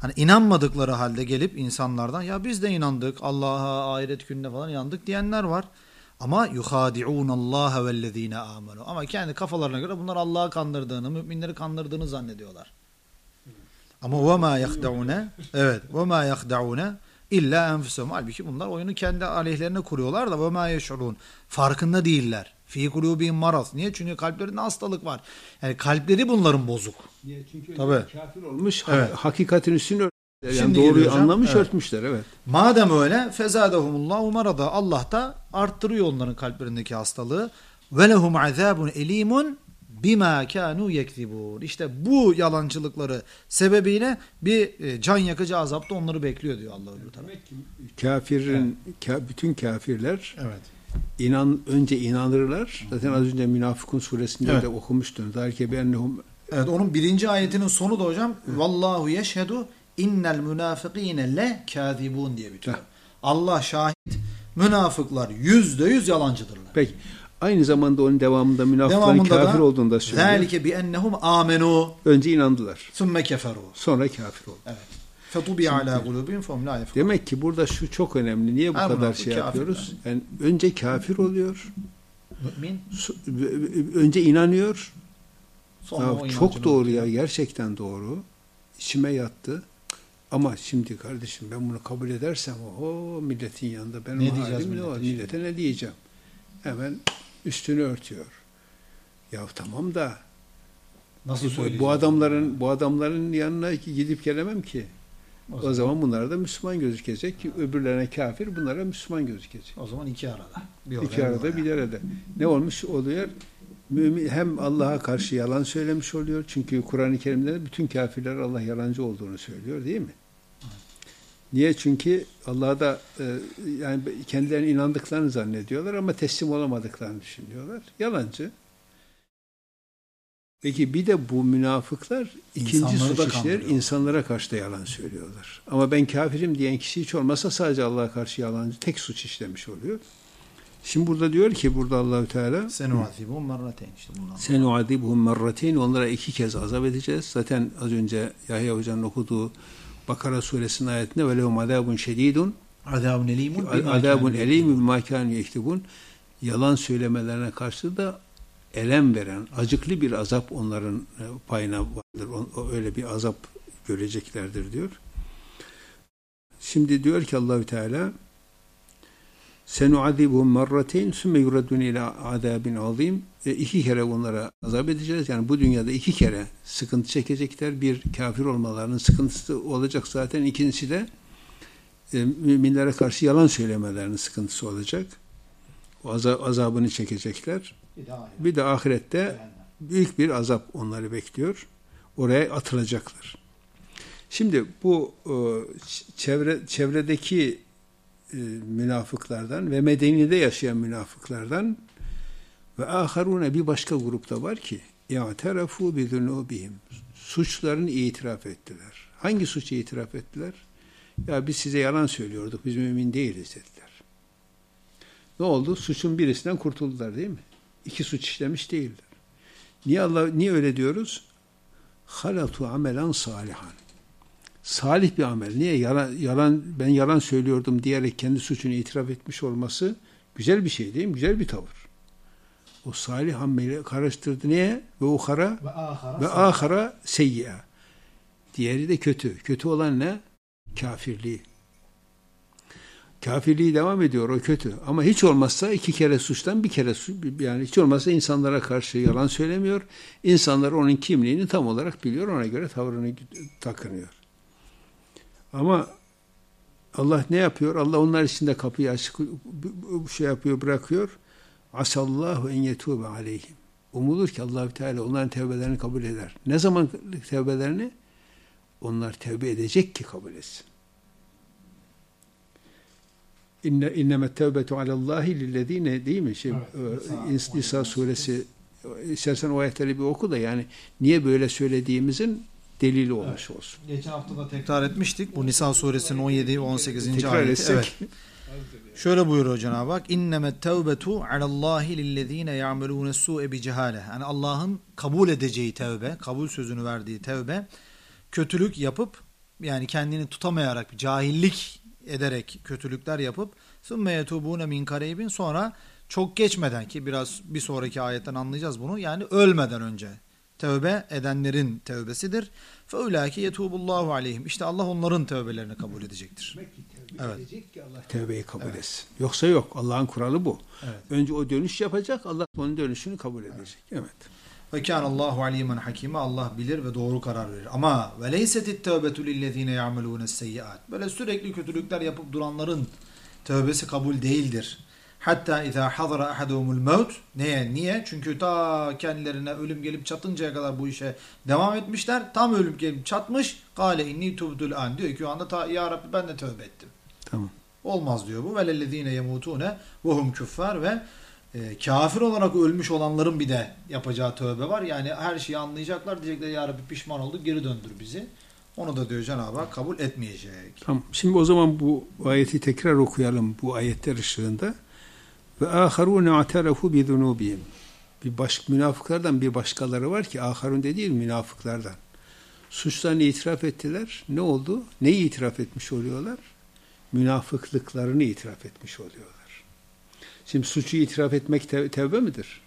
Hani inanmadıkları halde gelip insanlardan ya biz de inandık Allah'a, ahiret gününe falan inandık diyenler var. Ama yuhadi'un Allah vellezine amenu. Ama kendi kafalarına göre bunlar Allah'ı kandırdığını, müminleri kandırdığını zannediyorlar. Ama ve ma yahda'une evet ve ma yahda'une illa enfusahum. Halbuki bunlar oyunu kendi aleyhlerine kuruyorlar da ve ma yeş'urun. Farkında değiller. Fi kulubihim maraz. Niye? Çünkü kalplerinde hastalık var. Yani kalpleri bunların bozuk. Niye? Çünkü Tabii. kafir olmuş, Evet. hakikatin üstünü örtmüşler. Yani Şimdi doğruyu geliyor hocam. anlamış, Evet. örtmüşler. Evet. Madem öyle fezadehumullahu marada. Allah da arttırıyor onların kalplerindeki hastalığı. Ve lehum azabun elimun bima kanu yekzibun. İşte bu yalancılıkları sebebiyle bir e, can yakıcı azap da onları bekliyor diyor Allah öbür tarafta. Demek ki kafirin ka- bütün kafirler Evet. inan önce inanırlar. Zaten az önce Münafıkun suresinde Evet. de okumuştun. Zalike bi ennehum Evet, onun birinci ayetinin sonu da hocam vallahu yeşhedü innel münafıkîne le kâzibûn diye bitiyor. Heh. Allah şahit, münafıklar yüzde yüz yalancıdırlar. Peki aynı zamanda onun devamında münafıkların Devamında kafir da olduğunu da söylüyor. zâlike bi ennehum âmenû Önce inandılar. sümme keferû. Sonra kafir oldu. Evet. Fetubi alâ gulûbihim fehum lâ yefkahûn. Demek ki burada şu çok önemli. Niye bu Her kadar münafık şey kafir yapıyoruz? Yani önce kafir oluyor. Mümin su- Önce inanıyor. sonra Ya o çok inancını doğru unutuyor. ya. Gerçekten doğru. İçime yattı. Ama şimdi kardeşim ben bunu kabul edersem o milletin yanında benim Ne halim diyeceğiz ne millete var? şimdi? Millete ne diyeceğim? Hemen üstünü örtüyor. Ya tamam da Nasıl bu, söyleyeceğiz? bu adamların bu adamların yanına gidip gelemem ki. O O zaman, zaman bunlara da Müslüman gözükecek ki öbürlerine kafir, bunlara Müslüman gözükecek. o zaman iki arada. Bir İki oraya, arada bir bir oraya. arada. Ne olmuş oluyor? Mümin hem Allah'a karşı yalan söylemiş oluyor. Çünkü Kur'an-ı Kerim'de bütün kafirler Allah yalancı olduğunu söylüyor, değil mi? Niye? Çünkü Allah'a da e, yani kendilerine inandıklarını zannediyorlar ama teslim olamadıklarını düşünüyorlar. Yalancı. Peki bir de bu münafıklar ikinci İnsanları da suç işler, kandırıyor. insanlara karşı da yalan söylüyorlar. Ama ben kafirim diyen kişi hiç olmazsa sadece Allah'a karşı yalancı, tek suç işlemiş oluyor. Şimdi burada diyor ki burada Allahü Teala Senu'azibûn merrateyn işte bundan. Senu'adibuhum merrateyn, onlara iki kez azap edeceğiz. Zaten az önce Yahya Hoca'nın okuduğu Bakara suresinin ayetinde ve lehum azabun şedidun Azabun elimun azabun elim bima kanu yektubun, yalan söylemelerine karşı da elem veren, acıklı bir azap onların payına vardır. O, öyle bir azap göreceklerdir diyor. Şimdi diyor ki Allahü Teala Senu'adibuhum merrateyn sümme yuradun ila azabin azim. E, iki kere onlara azap edeceğiz. Yani bu dünyada iki kere sıkıntı çekecekler. Bir, kafir olmalarının sıkıntısı olacak zaten. İkincisi de e, müminlere karşı yalan söylemelerinin sıkıntısı olacak. O azab, azabını çekecekler. Bir de ahirette büyük bir azap onları bekliyor. Oraya atılacaklar. Şimdi bu e, çevre çevredeki e, münafıklardan ve Medine'de yaşayan münafıklardan ve aharune, bir başka grupta var ki ya'terafu bi zunubihim, suçlarını itiraf ettiler. Hangi suçu itiraf ettiler? Ya biz size yalan söylüyorduk, biz mümin değiliz dediler. Ne oldu? Suçun birisinden kurtuldular, değil mi? İki suç işlemiş değiller. Niye Allah niye öyle diyoruz? Halatu amelen salihan. Salih bir amel. Niye? Yalan, yalan, ben yalan söylüyordum diyerek kendi suçunu itiraf etmiş olması güzel bir şey, değil mi? Güzel bir tavır. O salih ameli karıştırdı. Niye? Ve uhara ve ahara seyyi'a. Diğeri de kötü. Kötü olan ne? Kafirliği. Kafirliği devam ediyor, o kötü. Ama hiç olmazsa iki kere suçtan bir kere su, yani hiç olmazsa insanlara karşı yalan söylemiyor. İnsanlar onun kimliğini tam olarak biliyor. Ona göre tavrını takınıyor. Ama Allah ne yapıyor? Allah onlar için de kapıyı açık şey yapıyor, bırakıyor. Asallahu en yetûbe aleyhim. Umulur ki Allah-u Teala onların tevbelerini kabul eder. Ne zaman tevbelerini? Onlar tevbe edecek ki kabul etsin. İnne innemet tevbetu alallahi lillezine, değil mi? Şey, evet, Nisa suresi, istersen o ayetleri bir oku da yani niye böyle söylediğimizin delili olmuş evet. olsun. Geçen hafta da tekrar etmiştik. Bu Nisa suresinin on yedi on sekizinci tekrar ayeti. etsek. Evet. Şöyle buyuruyor Cenab-ı Hak. İnnemet tevbetu alallahi lillezine ya'melûne su'e bi cehâle. Yani Allah'ın kabul edeceği tevbe, kabul sözünü verdiği tevbe, kötülük yapıp yani kendini tutamayarak, cahillik ederek kötülükler yapıp ثُمَّ يَتُوبُونَ مِنْ قَرِيبٍ sonra çok geçmeden, ki biraz bir sonraki ayetten anlayacağız bunu, yani ölmeden önce tövbe edenlerin tövbesidir. فَاُولَٰئِكَ يَتُوبُ اللّٰهُ عَلَيْهِمْ İşte Allah onların tövbelerini kabul edecektir. Demek ki tövbe Evet. edecek ki Allah tövbeyi kabul evet. etsin. Yoksa yok. Allah'ın kuralı bu. Evet. Önce o dönüş yapacak, Allah onun dönüşünü kabul edecek. Evet. Ve kâne Allahu alîmen hakîme. Allah bilir ve doğru karar verir. Ama ve leysetit tevbetu lillezîne ya'melûnesseyyât. Böyle sürekli kötülükler yapıp duranların tövbesi kabul değildir. Hatta izâ hadara ahadûmul mevt. Neye? Niye? Çünkü ta kendilerine ölüm gelip çatıncaya kadar bu işe devam etmişler. Tam ölüm gelip çatmış. Kâle inni tubdul an. Diyor ki o anda ta, ya Rabbi ben de tövbe ettim. Tamam. Olmaz diyor bu. Ve lellezîne yemûtûne ve hum küffâr ve E, kafir olarak ölmüş olanların bir de yapacağı tövbe var. Yani her şeyi anlayacaklar. Diyecekler ya Rabbi pişman olduk, geri döndür bizi. Onu da diyor Cenab-ı Hak kabul etmeyecek. Tamam. Şimdi o zaman bu ayeti tekrar okuyalım bu ayetler ışığında. Ve âharûne aterefu bi zunûbihim. Bir baş, münafıklardan bir başkaları var ki âharûn de değil münafıklardan. Suçlarını itiraf ettiler. Ne oldu? Neyi itiraf etmiş oluyorlar? Münafıklıklarını itiraf etmiş oluyorlar. Şimdi suçu itiraf etmek tev- tevbe midir?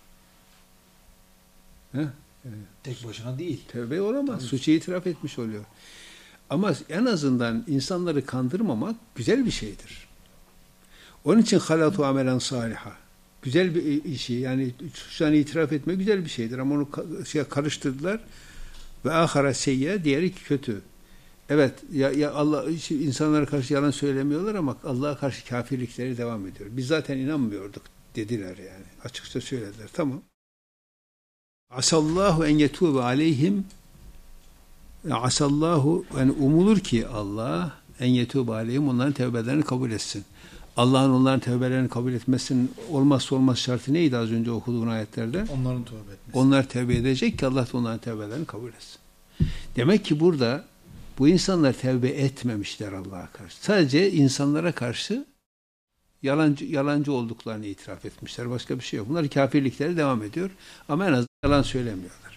He? Tek başına değil. Tevbe olamaz. Tabii. Suçu itiraf etmiş oluyor. Ama en azından insanları kandırmamak güzel bir şeydir. Onun için halatu amelen saliha. Güzel bir işi, yani suçlarını itiraf etmek güzel bir şeydir. Ama onu şey karıştırdılar. Ve ahara seyye, diğeri kötü. Evet, ya, ya Allah insanlara karşı yalan söylemiyorlar ama Allah'a karşı kafirlikleri devam ediyor. Biz zaten inanmıyorduk dediler yani. Açıkça söylediler. Tamam. Asallahu en yetûbe aleyhim. Asallahu, yani umulur ki Allah en yetûbe aleyhim, onların tevbelerini kabul etsin. Allah'ın onların tevbelerini kabul etmesinin olmazsa olmaz şartı neydi az önce okuduğun ayetlerde? Onların tövbe etmesi. Onlar tevbe edecek ki Allah da onların tevbelerini kabul etsin. Demek ki burada bu insanlar tevbe etmemişler Allah'a karşı. Sadece insanlara karşı yalancı, yalancı olduklarını itiraf etmişler. Başka bir şey yok. Bunlar kafirlikleri devam ediyor. Ama en azından yalan söylemiyorlar.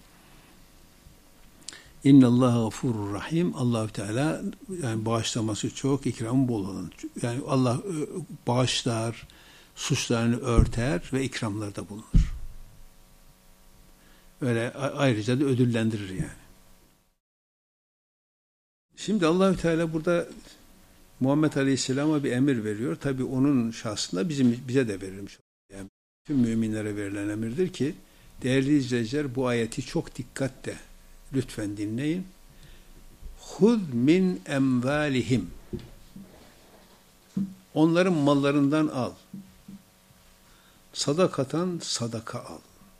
İnnallâhe gafurur rahim. Allah-u Teala yani bağışlaması çok, ikramı bol olan. Yani Allah bağışlar, suçlarını örter ve ikramlarda bulunur. Öyle ayrıca da ödüllendirir yani. Şimdi Allah-u Teala burada Muhammed Aleyhisselam'a bir emir veriyor. Tabi onun şahsında bizim bize de verilmiş. Yani tüm müminlere verilen emirdir ki değerli izleyiciler bu ayeti çok dikkatle lütfen dinleyin. Huz min emvalihim. Onların mallarından al. Sadakatan sadaka al.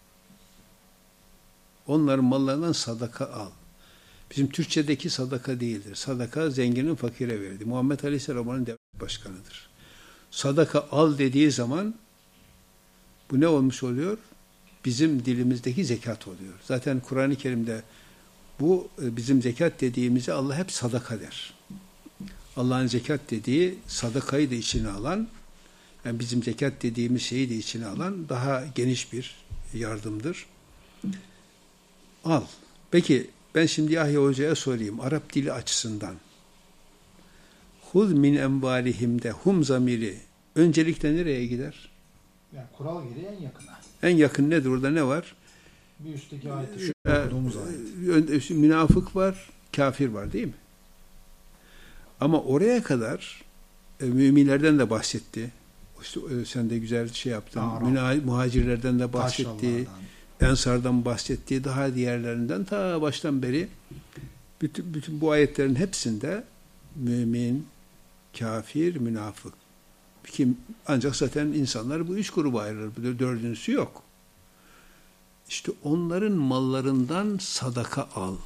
Onların mallarından sadaka al. Bizim Türkçedeki sadaka değildir. Sadaka zenginin fakire verdi. Muhammed Aleyhisselam onun devlet başkanıdır. Sadaka al dediği zaman bu ne olmuş oluyor? Bizim dilimizdeki zekat oluyor. Zaten Kur'an-ı Kerim'de bu bizim zekat dediğimizi Allah hep sadaka der. Allah'ın zekat dediği sadakayı da içine alan, yani bizim zekat dediğimiz şeyi de içine alan daha geniş bir yardımdır. Al. Peki ben şimdi Yahya Hoca'ya sorayım. Arap dili açısından. Huz min envalihimde hum zamiri öncelikle nereye gider? Yani kural gereği en yakına. En yakın nedir? Orada ne var? Bir üstteki ayette şu Ee, okuduğumuz ayet. Münafık var, kafir var değil mi? Ama oraya kadar e, müminlerden de bahsetti. İşte, e, sen de güzel şey yaptın. Müna- muhacirlerden de bahsetti. Ensar'dan bahsettiği daha diğerlerinden ta baştan beri bütün, bütün bu ayetlerin hepsinde mümin, kafir, münafık. Kim, ancak zaten insanlar bu üç gruba ayrılır. Dördüncüsü yok. İşte onların mallarından sadaka al.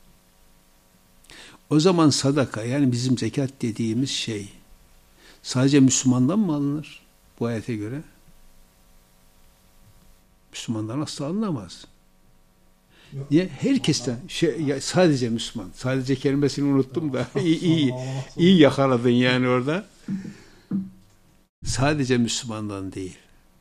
O zaman sadaka, yani bizim zekat dediğimiz şey sadece Müslümandan mı alınır bu ayete göre? Müslümandan asla alınamaz. Yok. Niye? Herkesten, şey, ya sadece Müslüman. Sadece kelimesini unuttum da iyi, iyi, iyi yakaladın yani orada. Sadece Müslümandan değil.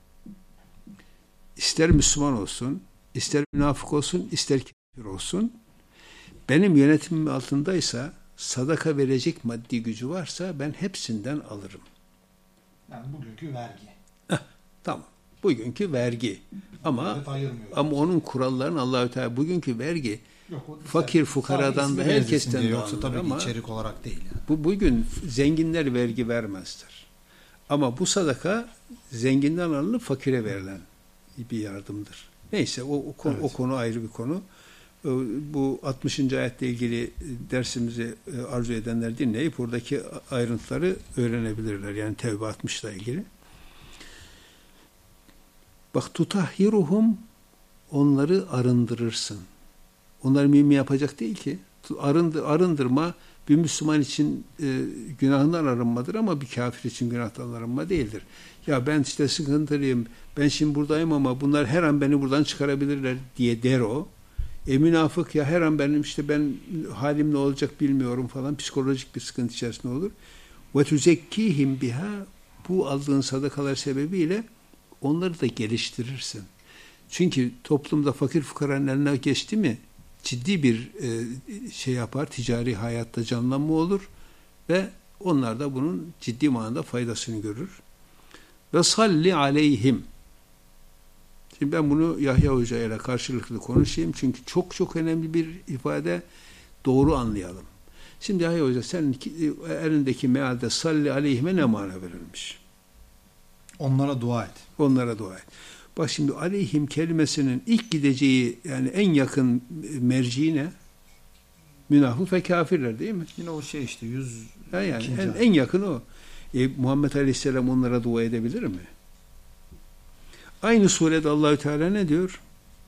İster Müslüman olsun, ister münafık olsun, ister kafir olsun. Benim yönetimim altındaysa sadaka verecek maddi gücü varsa ben hepsinden alırım. Yani bugünkü vergi. Heh, tamam. Bugünkü vergi. Ama Evet, ama onun kurallarını Allahü Teala bugünkü vergi Yok, fakir fukaradan da herkesten de yoksa tabii ama içerik olarak değil. Yani. Bu bugün zenginler vergi vermezler. Ama bu sadaka zenginden alınıp fakire verilen bir yardımdır. Neyse o, o, konu, evet. o konu ayrı bir konu. Bu altmışıncı ayetle ilgili dersimizi arzu edenler dinleyip buradaki ayrıntıları öğrenebilirler. Yani Tevbe altmışla ilgili. Bak tutahhiruhum, onları arındırırsın. Onları mümin yapacak değil ki. Arındır, arındırma bir Müslüman için e, günahından arınmadır ama bir kafir için günahtan arınma değildir. Ya ben işte sıkıntılıyım, ben şimdi buradayım ama bunlar her an beni buradan çıkarabilirler diye der o. E münafık ya her an benim işte ben halim ne olacak bilmiyorum falan psikolojik bir sıkıntı içerisinde olur. Ve tuzekkihim biha, bu aldığın sadakalar sebebiyle onları da geliştirirsin. Çünkü toplumda fakir fukaranın eline geçti mi ciddi bir e, şey yapar, ticari hayatta canlanma olur ve onlar da bunun ciddi manada faydasını görür. Ve salli aleyhim. Şimdi ben bunu Yahya Hoca ile karşılıklı konuşayım çünkü çok çok önemli bir ifade, doğru anlayalım. Şimdi Yahya Hoca senin elindeki mealde salli aleyhime ne mana verilmiş? Onlara dua et. Onlara dua et. Bak şimdi aleyhim kelimesinin ilk gideceği yani en yakın merci ne? Münafık ve kafirler değil mi? Yine o şey işte yüz yani, yani en, en yakın o. E, Muhammed Aleyhisselam onlara dua edebilir mi? Aynı surede Allahü Teala ne diyor?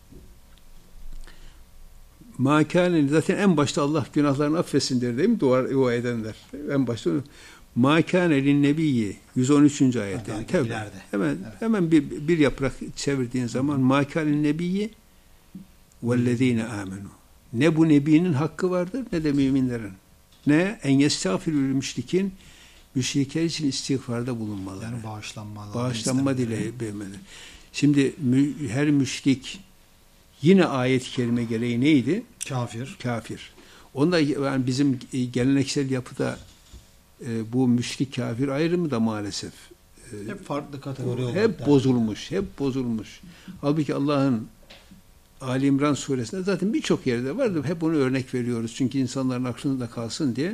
Mâkâne, zaten en başta Allah günahlarını affetsin der değil mi? Dua, dua edenler. En başta Mâkâne linnebiyyi yüz on üçüncü ayet. Yani, Tevbe. Hemen, evet. hemen bir, bir yaprak çevirdiğin zaman Mâkâne linnebiyyi vellezîne âmenû. Ne bu nebinin hakkı vardır ne de müminlerin. Ne? En yestağfirül müşrikin, müşrikler için istiğfarda bulunmaları. Yani bağışlanmaları. Bağışlanma dileği beğenmeleri. Şimdi mü, her müşrik yine ayet-i kerime gereği neydi? Kafir. Kafir. Onda yani bizim geleneksel yapıda e, bu müşrik kafir ayrımı da maalesef e, hep farklı kategori olarak. Hep bozulmuş. Hep bozulmuş. Halbuki Allah'ın Ali İmran suresinde zaten birçok yerde vardı. Hep bunu örnek veriyoruz. Çünkü insanların aklında kalsın diye.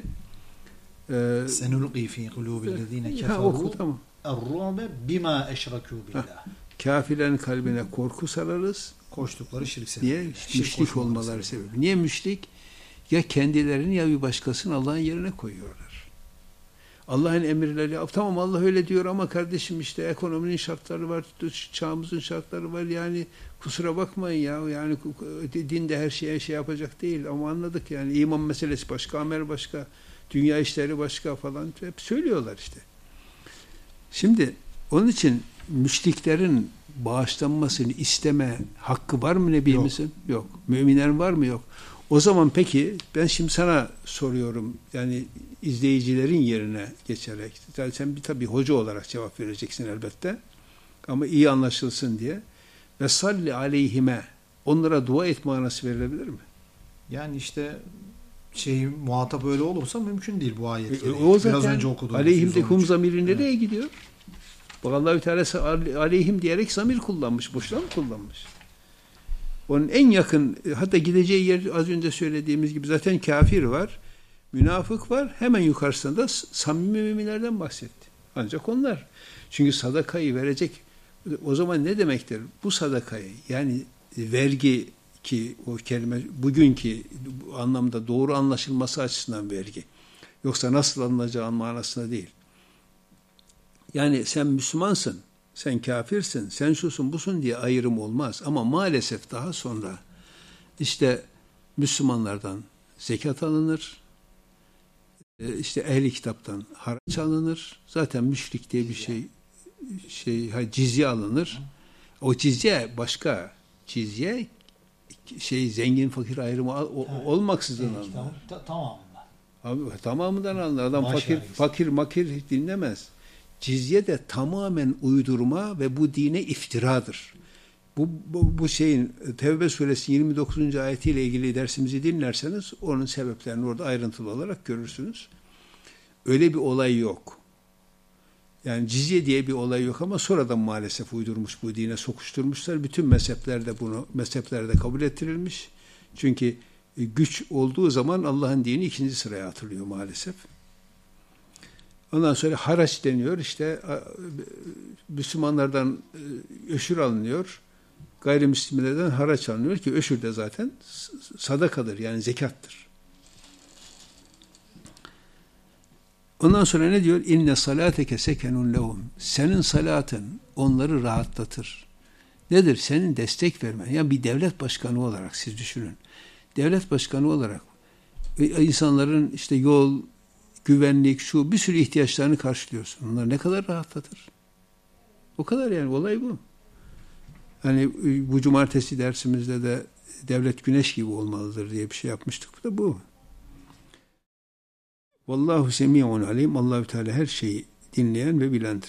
Senulqi fi kulubillezine keferu er-ru'be bima eşrekû billah. Kafirlerin kalbine korku sararız. Koştukları şirk sebebi. Niye? Müşrik olmaları sebebi. sebebi. Niye müşrik? Ya kendilerini ya bir başkasını Allah'ın yerine koyuyorlar. Allah'ın emirleri, tamam Allah öyle diyor ama kardeşim işte ekonominin şartları var, çağımızın şartları var, yani kusura bakmayın ya, yani din de her şeye şey yapacak değil ama anladık yani iman meselesi başka, amel başka, dünya işleri başka falan hep söylüyorlar işte. Şimdi onun için müşriklerin bağışlanmasını isteme hakkı var mı Nebimizin? Yok. Yok. Müminlerin var mı? Yok. O zaman peki ben şimdi sana soruyorum, yani izleyicilerin yerine geçerek, yani sen bir tabii hoca olarak cevap vereceksin elbette ama iyi anlaşılsın diye. Ve salli aleyhime, onlara dua et manası verilebilir mi? Yani işte şey muhatap öyle olursa mümkün değil bu ayet. E, o zaten biraz önce okuduğumuz aleyhimde hum zamiri nereye evet. gidiyor? Bak Allah-u Teala aleyhim diyerek zamir kullanmış, boşuna mı kullanmış? Onun en yakın, hatta gideceği yer az önce söylediğimiz gibi zaten kafir var, münafık var, hemen yukarısında da samimi müminlerden bahsetti. Ancak onlar. Çünkü sadakayı verecek, o zaman ne demektir? Bu sadakayı, yani vergi, ki o kelime bugünkü anlamda doğru anlaşılması açısından vergi. Yoksa nasıl alınacağı manasında değil. Yani sen Müslümansın, sen kafirsin, sen şusun busun diye ayrım olmaz. Ama maalesef daha sonra işte Müslümanlardan zekat alınır, işte ehli kitaptan haraç alınır. Zaten müşrik diye bir şey, şey cizye alınır. O cizye başka, cizye şey zengin fakir ayrımı o, evet. olmaksızın evet, alınır. Ta, tamamından. Abi tamamından alınır. Adam Baş fakir yargısı. fakir makir dinlemez. Cizye de tamamen uydurma ve bu dine iftiradır. Bu, bu, bu şeyin Tevbe suresi yirmi dokuzuncu ayetiyle ilgili dersimizi dinlerseniz onun sebeplerini orada ayrıntılı olarak görürsünüz. Öyle bir olay yok. Yani cizye diye bir olay yok ama sonradan maalesef uydurmuş, bu dine sokuşturmuşlar. Bütün mezheplerde bunu mezheplerde kabul ettirilmiş. Çünkü güç olduğu zaman Allah'ın dini ikinci sıraya atılıyor maalesef. Ondan sonra haraç deniyor. İşte Müslümanlardan öşür alınıyor. Gayrimüslimlerden haraç alınıyor ki öşür de zaten sadakadır, yani zekattır. Ondan sonra ne diyor? İnne salateke sekenun lehum. Senin salatın onları rahatlatır. Nedir? Senin destek vermen. Yani bir devlet başkanı olarak siz düşünün. Devlet başkanı olarak insanların işte yol, güvenlik, şu bir sürü ihtiyaçlarını karşılıyorsun. Onlar ne kadar rahatlatır? O kadar, yani olay bu. Hani bu cumartesi dersimizde de devlet güneş gibi olmalıdır diye bir şey yapmıştık. Bu da bu. Vallahu semi'un alim. Allahü Teala her şeyi dinleyen ve bilendir.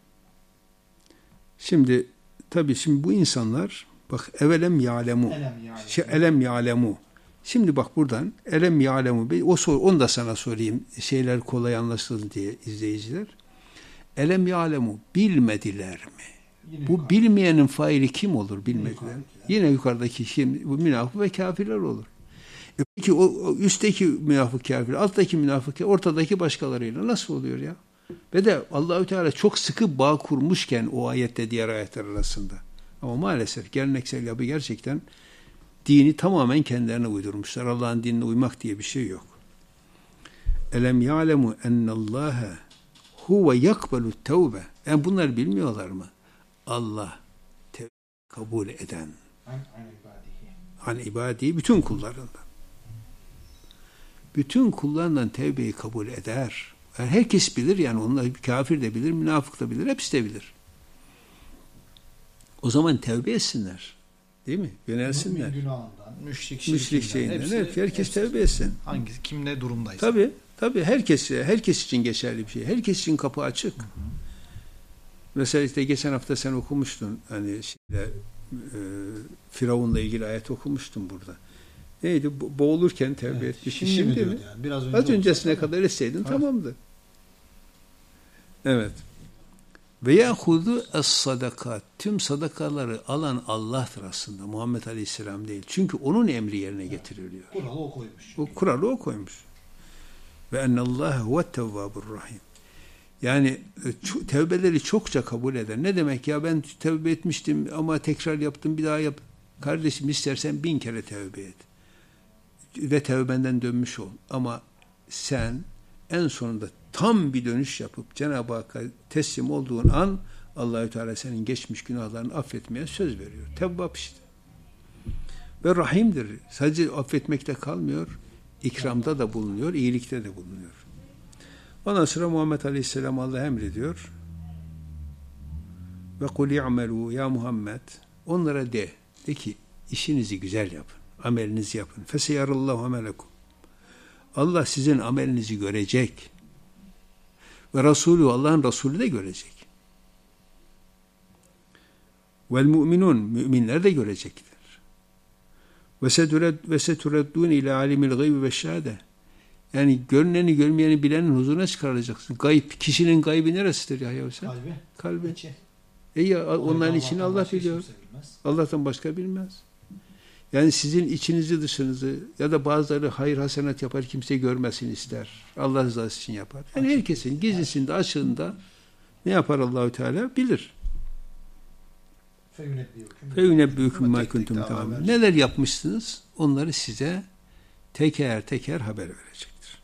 Şimdi tabii şimdi bu insanlar bak evelem ya'lemu. Şey, elem ya'lemu. Şimdi bak buradan elem ya'lemu. O sor, onu da sana sorayım. Şeyler kolay anlaşılsın diye izleyiciler. Elem ya'lemu, bilmediler mi? Yine bu yukarı. Bilmeyenin faili kim olur bilmediler? Yine, Yine yukarıdaki kim? Bu münafık ve kafirler olur. E peki o, o üstteki münafık kafir, alttaki münafık, ortadaki başkalarıyla nasıl oluyor ya? Ve de Allahü Teala çok sıkı bağ kurmuşken o ayette diğer ayetler arasında. Ama maalesef geleneksel yapı gerçekten dini tamamen kendilerine uydurmuşlar. Allah'ın dinine uymak diye bir şey yok. Elem ya'lemu ennallâhe huve yakbelu tevbe. Yani bunlar bilmiyorlar mı? Allah tevbe kabul eden. An ibadihi, bütün kullarından. Bütün kullarından tevbeyi kabul eder. Yani herkes bilir, yani onlar kafir de bilir, münafık da bilir, hepsi de bilir. O zaman tevbe etsinler. Değil mi? Yönelsinler. Günahından, müşrik, müşrik şeyinden. Hepsi, herkes hepsi, tevbe etsin. Hangisi, kim ne durumdaysa. Tabii. Tabii herkes, herkes için geçerli bir şey. Herkes için kapı açık. Hı hı. Mesela işte geçen hafta sen okumuştun. Hani şeyde, e, Firavun'la ilgili ayet okumuştun burada. Neydi? Bo- boğulurken tevbe evet, etmiş. Şimdi, şimdi mi? mi? Yani, biraz önce Az öncesine olsa, kadar etseydin evet. Tamamdı. Evet. Ve yahudu es-sadakat. Tüm sadakaları alan Allah'tır aslında. Muhammed Aleyhisselam değil. Çünkü onun emri yerine evet. getiriliyor. Kuralı o koymuş. O kuralı o koymuş. Ve ennallâhe huve't-tevvâbur rahim. Yani tevbeleri çokça kabul eder. Ne demek ya, ben tevbe etmiştim ama tekrar yaptım, bir daha yap. Kardeşim, istersen bin kere tevbe et. Ve tevbenden dönmüş ol. Ama sen en sonunda tam bir dönüş yapıp Cenab-ı Hakk'a teslim olduğun an Allahü Teala senin geçmiş günahlarını affetmeye söz veriyor. Tevvab işte. Ve rahimdir. Sadece affetmekte kalmıyor. İkramda da bulunuyor, iyilikte de bulunuyor. Ondan sonra Muhammed Aleyhisselam Allah emrediyor. Ve kul i'melû ya Muhammed. Onlara de, de ki işinizi güzel yapın, amelinizi yapın. Feseyarallahu amelekum. Allah sizin amelinizi görecek. Ve Resulü, Allah'ın Resulü de görecek. Vel mu'minun, müminler de görecektir. Ve setureddûn ila alimil gaybi ve şehade. Yani görüneni görmeyeni bilenin huzuruna çıkarılacaksın. Gayb, kişinin gaybi neresidir ya ya sen? Kalbi. Kalbi. İçi. E ya onların içini Allah biliyor. Allah'tan başka bilmez. Yani sizin içinizi dışınızı ya da bazıları hayır hasenat yapar, kimse görmesin ister. Allah rızası için yapar. Yani herkesin gizlisinde, açığında ne yapar Allahü Teala bilir. Feyunebbiukum ma kuntum ta'malun. Neler yapmışsınız? Onları size teker teker haber verecektir.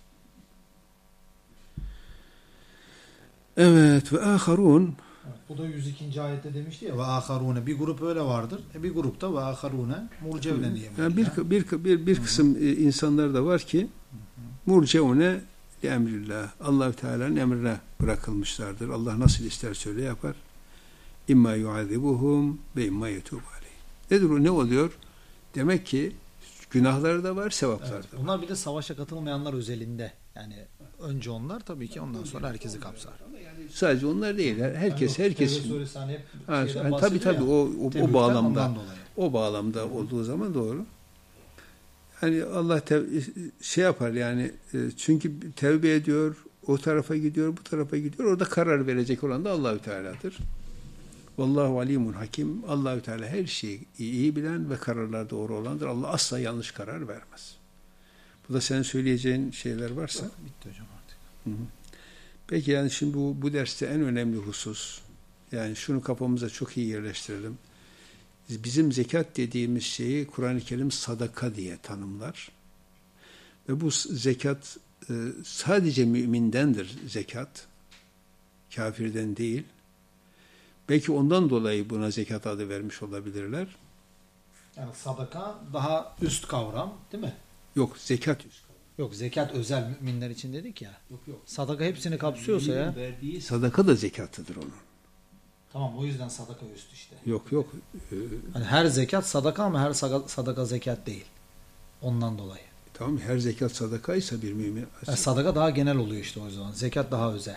Evet, ve aharun. Bu da yüz ikinci ayette demişti ya, ve aharune, bir grup öyle vardır. E bir grupta ve aharune murcevne diye. Yani bir bir bir bir kısım Hı-hı. insanlar da var ki murcevne li emrillah. Allahü Teala'nın emrine bırakılmışlardır. Allah nasıl isterse öyle yapar. İmma yuazibuhum ve imma yetûbû aleyhim. Nedir o? Ne oluyor? Demek ki günahları da var, sevapları evet, da var. Bunlar bir de savaşa katılmayanlar özelinde. Yani önce onlar, tabii ki ondan sonra herkesi kapsar. sadece onlar değil. Herkes Yani herkes. Tevbe suresi hani hep Ha, şeyden yani tabii bahsediyor tabii ya, o o, o tebrükten bağlamda ondan dolayı. o bağlamda olduğu zaman doğru. Yani Allah tev- şey yapar yani e, çünkü tevbe ediyor, o tarafa gidiyor, bu tarafa gidiyor. Orada karar verecek olan da Allahü Teala'dır. Vallahu alimun hakim. Allahü Teala her şeyi iyi bilen ve kararlar doğru olandır. Allah asla yanlış karar vermez. Bu da senin söyleyeceğin şeyler varsa. Yok, bitti hocam artık. Hı hı. Peki yani şimdi bu bu derste en önemli husus, yani şunu kafamıza çok iyi yerleştirelim. Bizim zekat dediğimiz şeyi Kur'an-ı Kerim sadaka diye tanımlar. Ve bu zekat e, sadece mümindendir zekat. Kafirden değil. Belki ondan dolayı buna zekat adı vermiş olabilirler. Yani sadaka daha üst kavram değil mi? Yok, zekat üst kavram. Yok, zekat özel müminler için dedik ya. Yok yok. Sadaka hepsini kapsıyorsa ya. Verdiği sadaka da zekatıdır onun. Tamam, o yüzden sadaka üst işte. Yok yok. Ee, Hani her zekat sadaka ama her sadaka, sadaka zekat değil. Ondan dolayı. tamam, her zekat sadakaysa bir mümin. Yani sadaka daha genel oluyor işte o zaman. Zekat daha özel.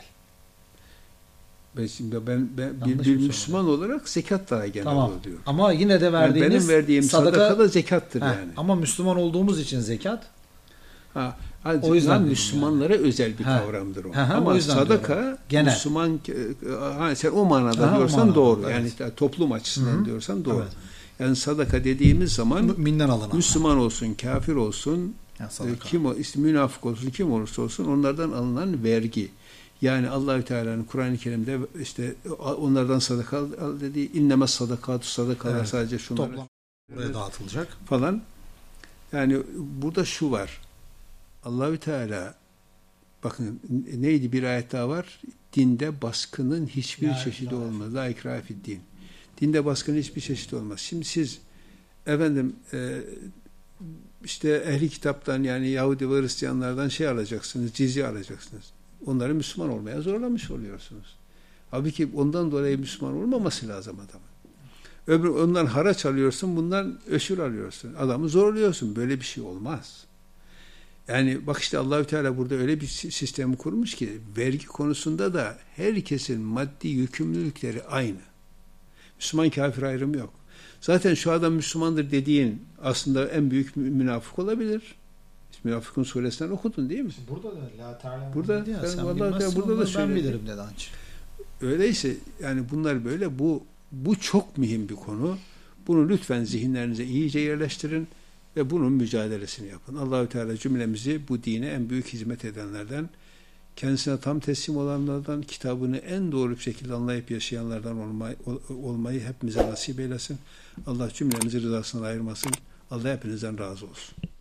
Ben, şimdi ben, ben bir, Yanlış bir mı Müslüman olarak zekat daha genel Tamam. oluyor. Ama yine de Yani verdiğimiz benim verdiğim sadaka, sadaka da zekattır Heh, yani. Ama Müslüman olduğumuz için zekat. Ha, ha, O yüzden Müslümanlara yani özel bir ha. kavramdır o. Ha, ha, ama o yüzden sadaka genel. Müslüman ha, sen o manada Ha, diyorsan o manada, doğru. evet. Yani toplum açısından Hı-hı. diyorsan doğru. Evet. Yani sadaka dediğimiz zaman müminden alınan. Müslüman olsun, kafir olsun, Yani e, kim o, işte münafık olsun, kim olursa olsun onlardan alınan vergi. Yani Allahü Teala'nın Kur'an-ı Kerim'de işte onlardan sadaka al dediği inneme sadakatu sadakalar Evet. sadece şunlara Toplam buraya dağıtılacak falan. Yani burada şu var. Allahü Teala bakın neydi, bir ayet daha var. Dinde baskının hiçbir La çeşidi ikrahe olmaz. La ikrahe fi'd-din. Dinde baskının hiçbir çeşidi olmaz. Şimdi siz efendim e, işte ehli kitaptan yani Yahudi ve Hristiyanlardan şey alacaksınız, cizye alacaksınız. Onları Müslüman olmaya zorlamış oluyorsunuz. Halbuki ondan dolayı Müslüman olmaması lazım adamın. Öbür ondan haraç alıyorsun, bundan öşür alıyorsun. Adamı zorluyorsun. Böyle bir şey olmaz. Yani bak işte Allahü Teala burada öyle bir sistemi kurmuş ki vergi konusunda da herkesin maddi yükümlülükleri aynı. Müslüman kafir ayrımı yok. Zaten şu adam Müslümandır dediğin aslında en büyük münafık olabilir. Münafıkun suresinden okudun değil mi? Burada da la ta'lem burada ya, ben sen vallahi bilmezsin, burada da ben söyledim. bilirim dedi ancak. Öyleyse yani bunlar böyle, bu bu çok mühim bir konu. Bunu lütfen zihinlerinize iyice yerleştirin ve bunun mücadelesini yapın. Allahü Teala cümlemizi bu dine en büyük hizmet edenlerden, kendisine tam teslim olanlardan, kitabını en doğru bir şekilde anlayıp yaşayanlardan olmayı, olmayı hepimize nasip eylesin. Allah cümlemizi rızasına ayırmasın. Allah hepinizden razı olsun.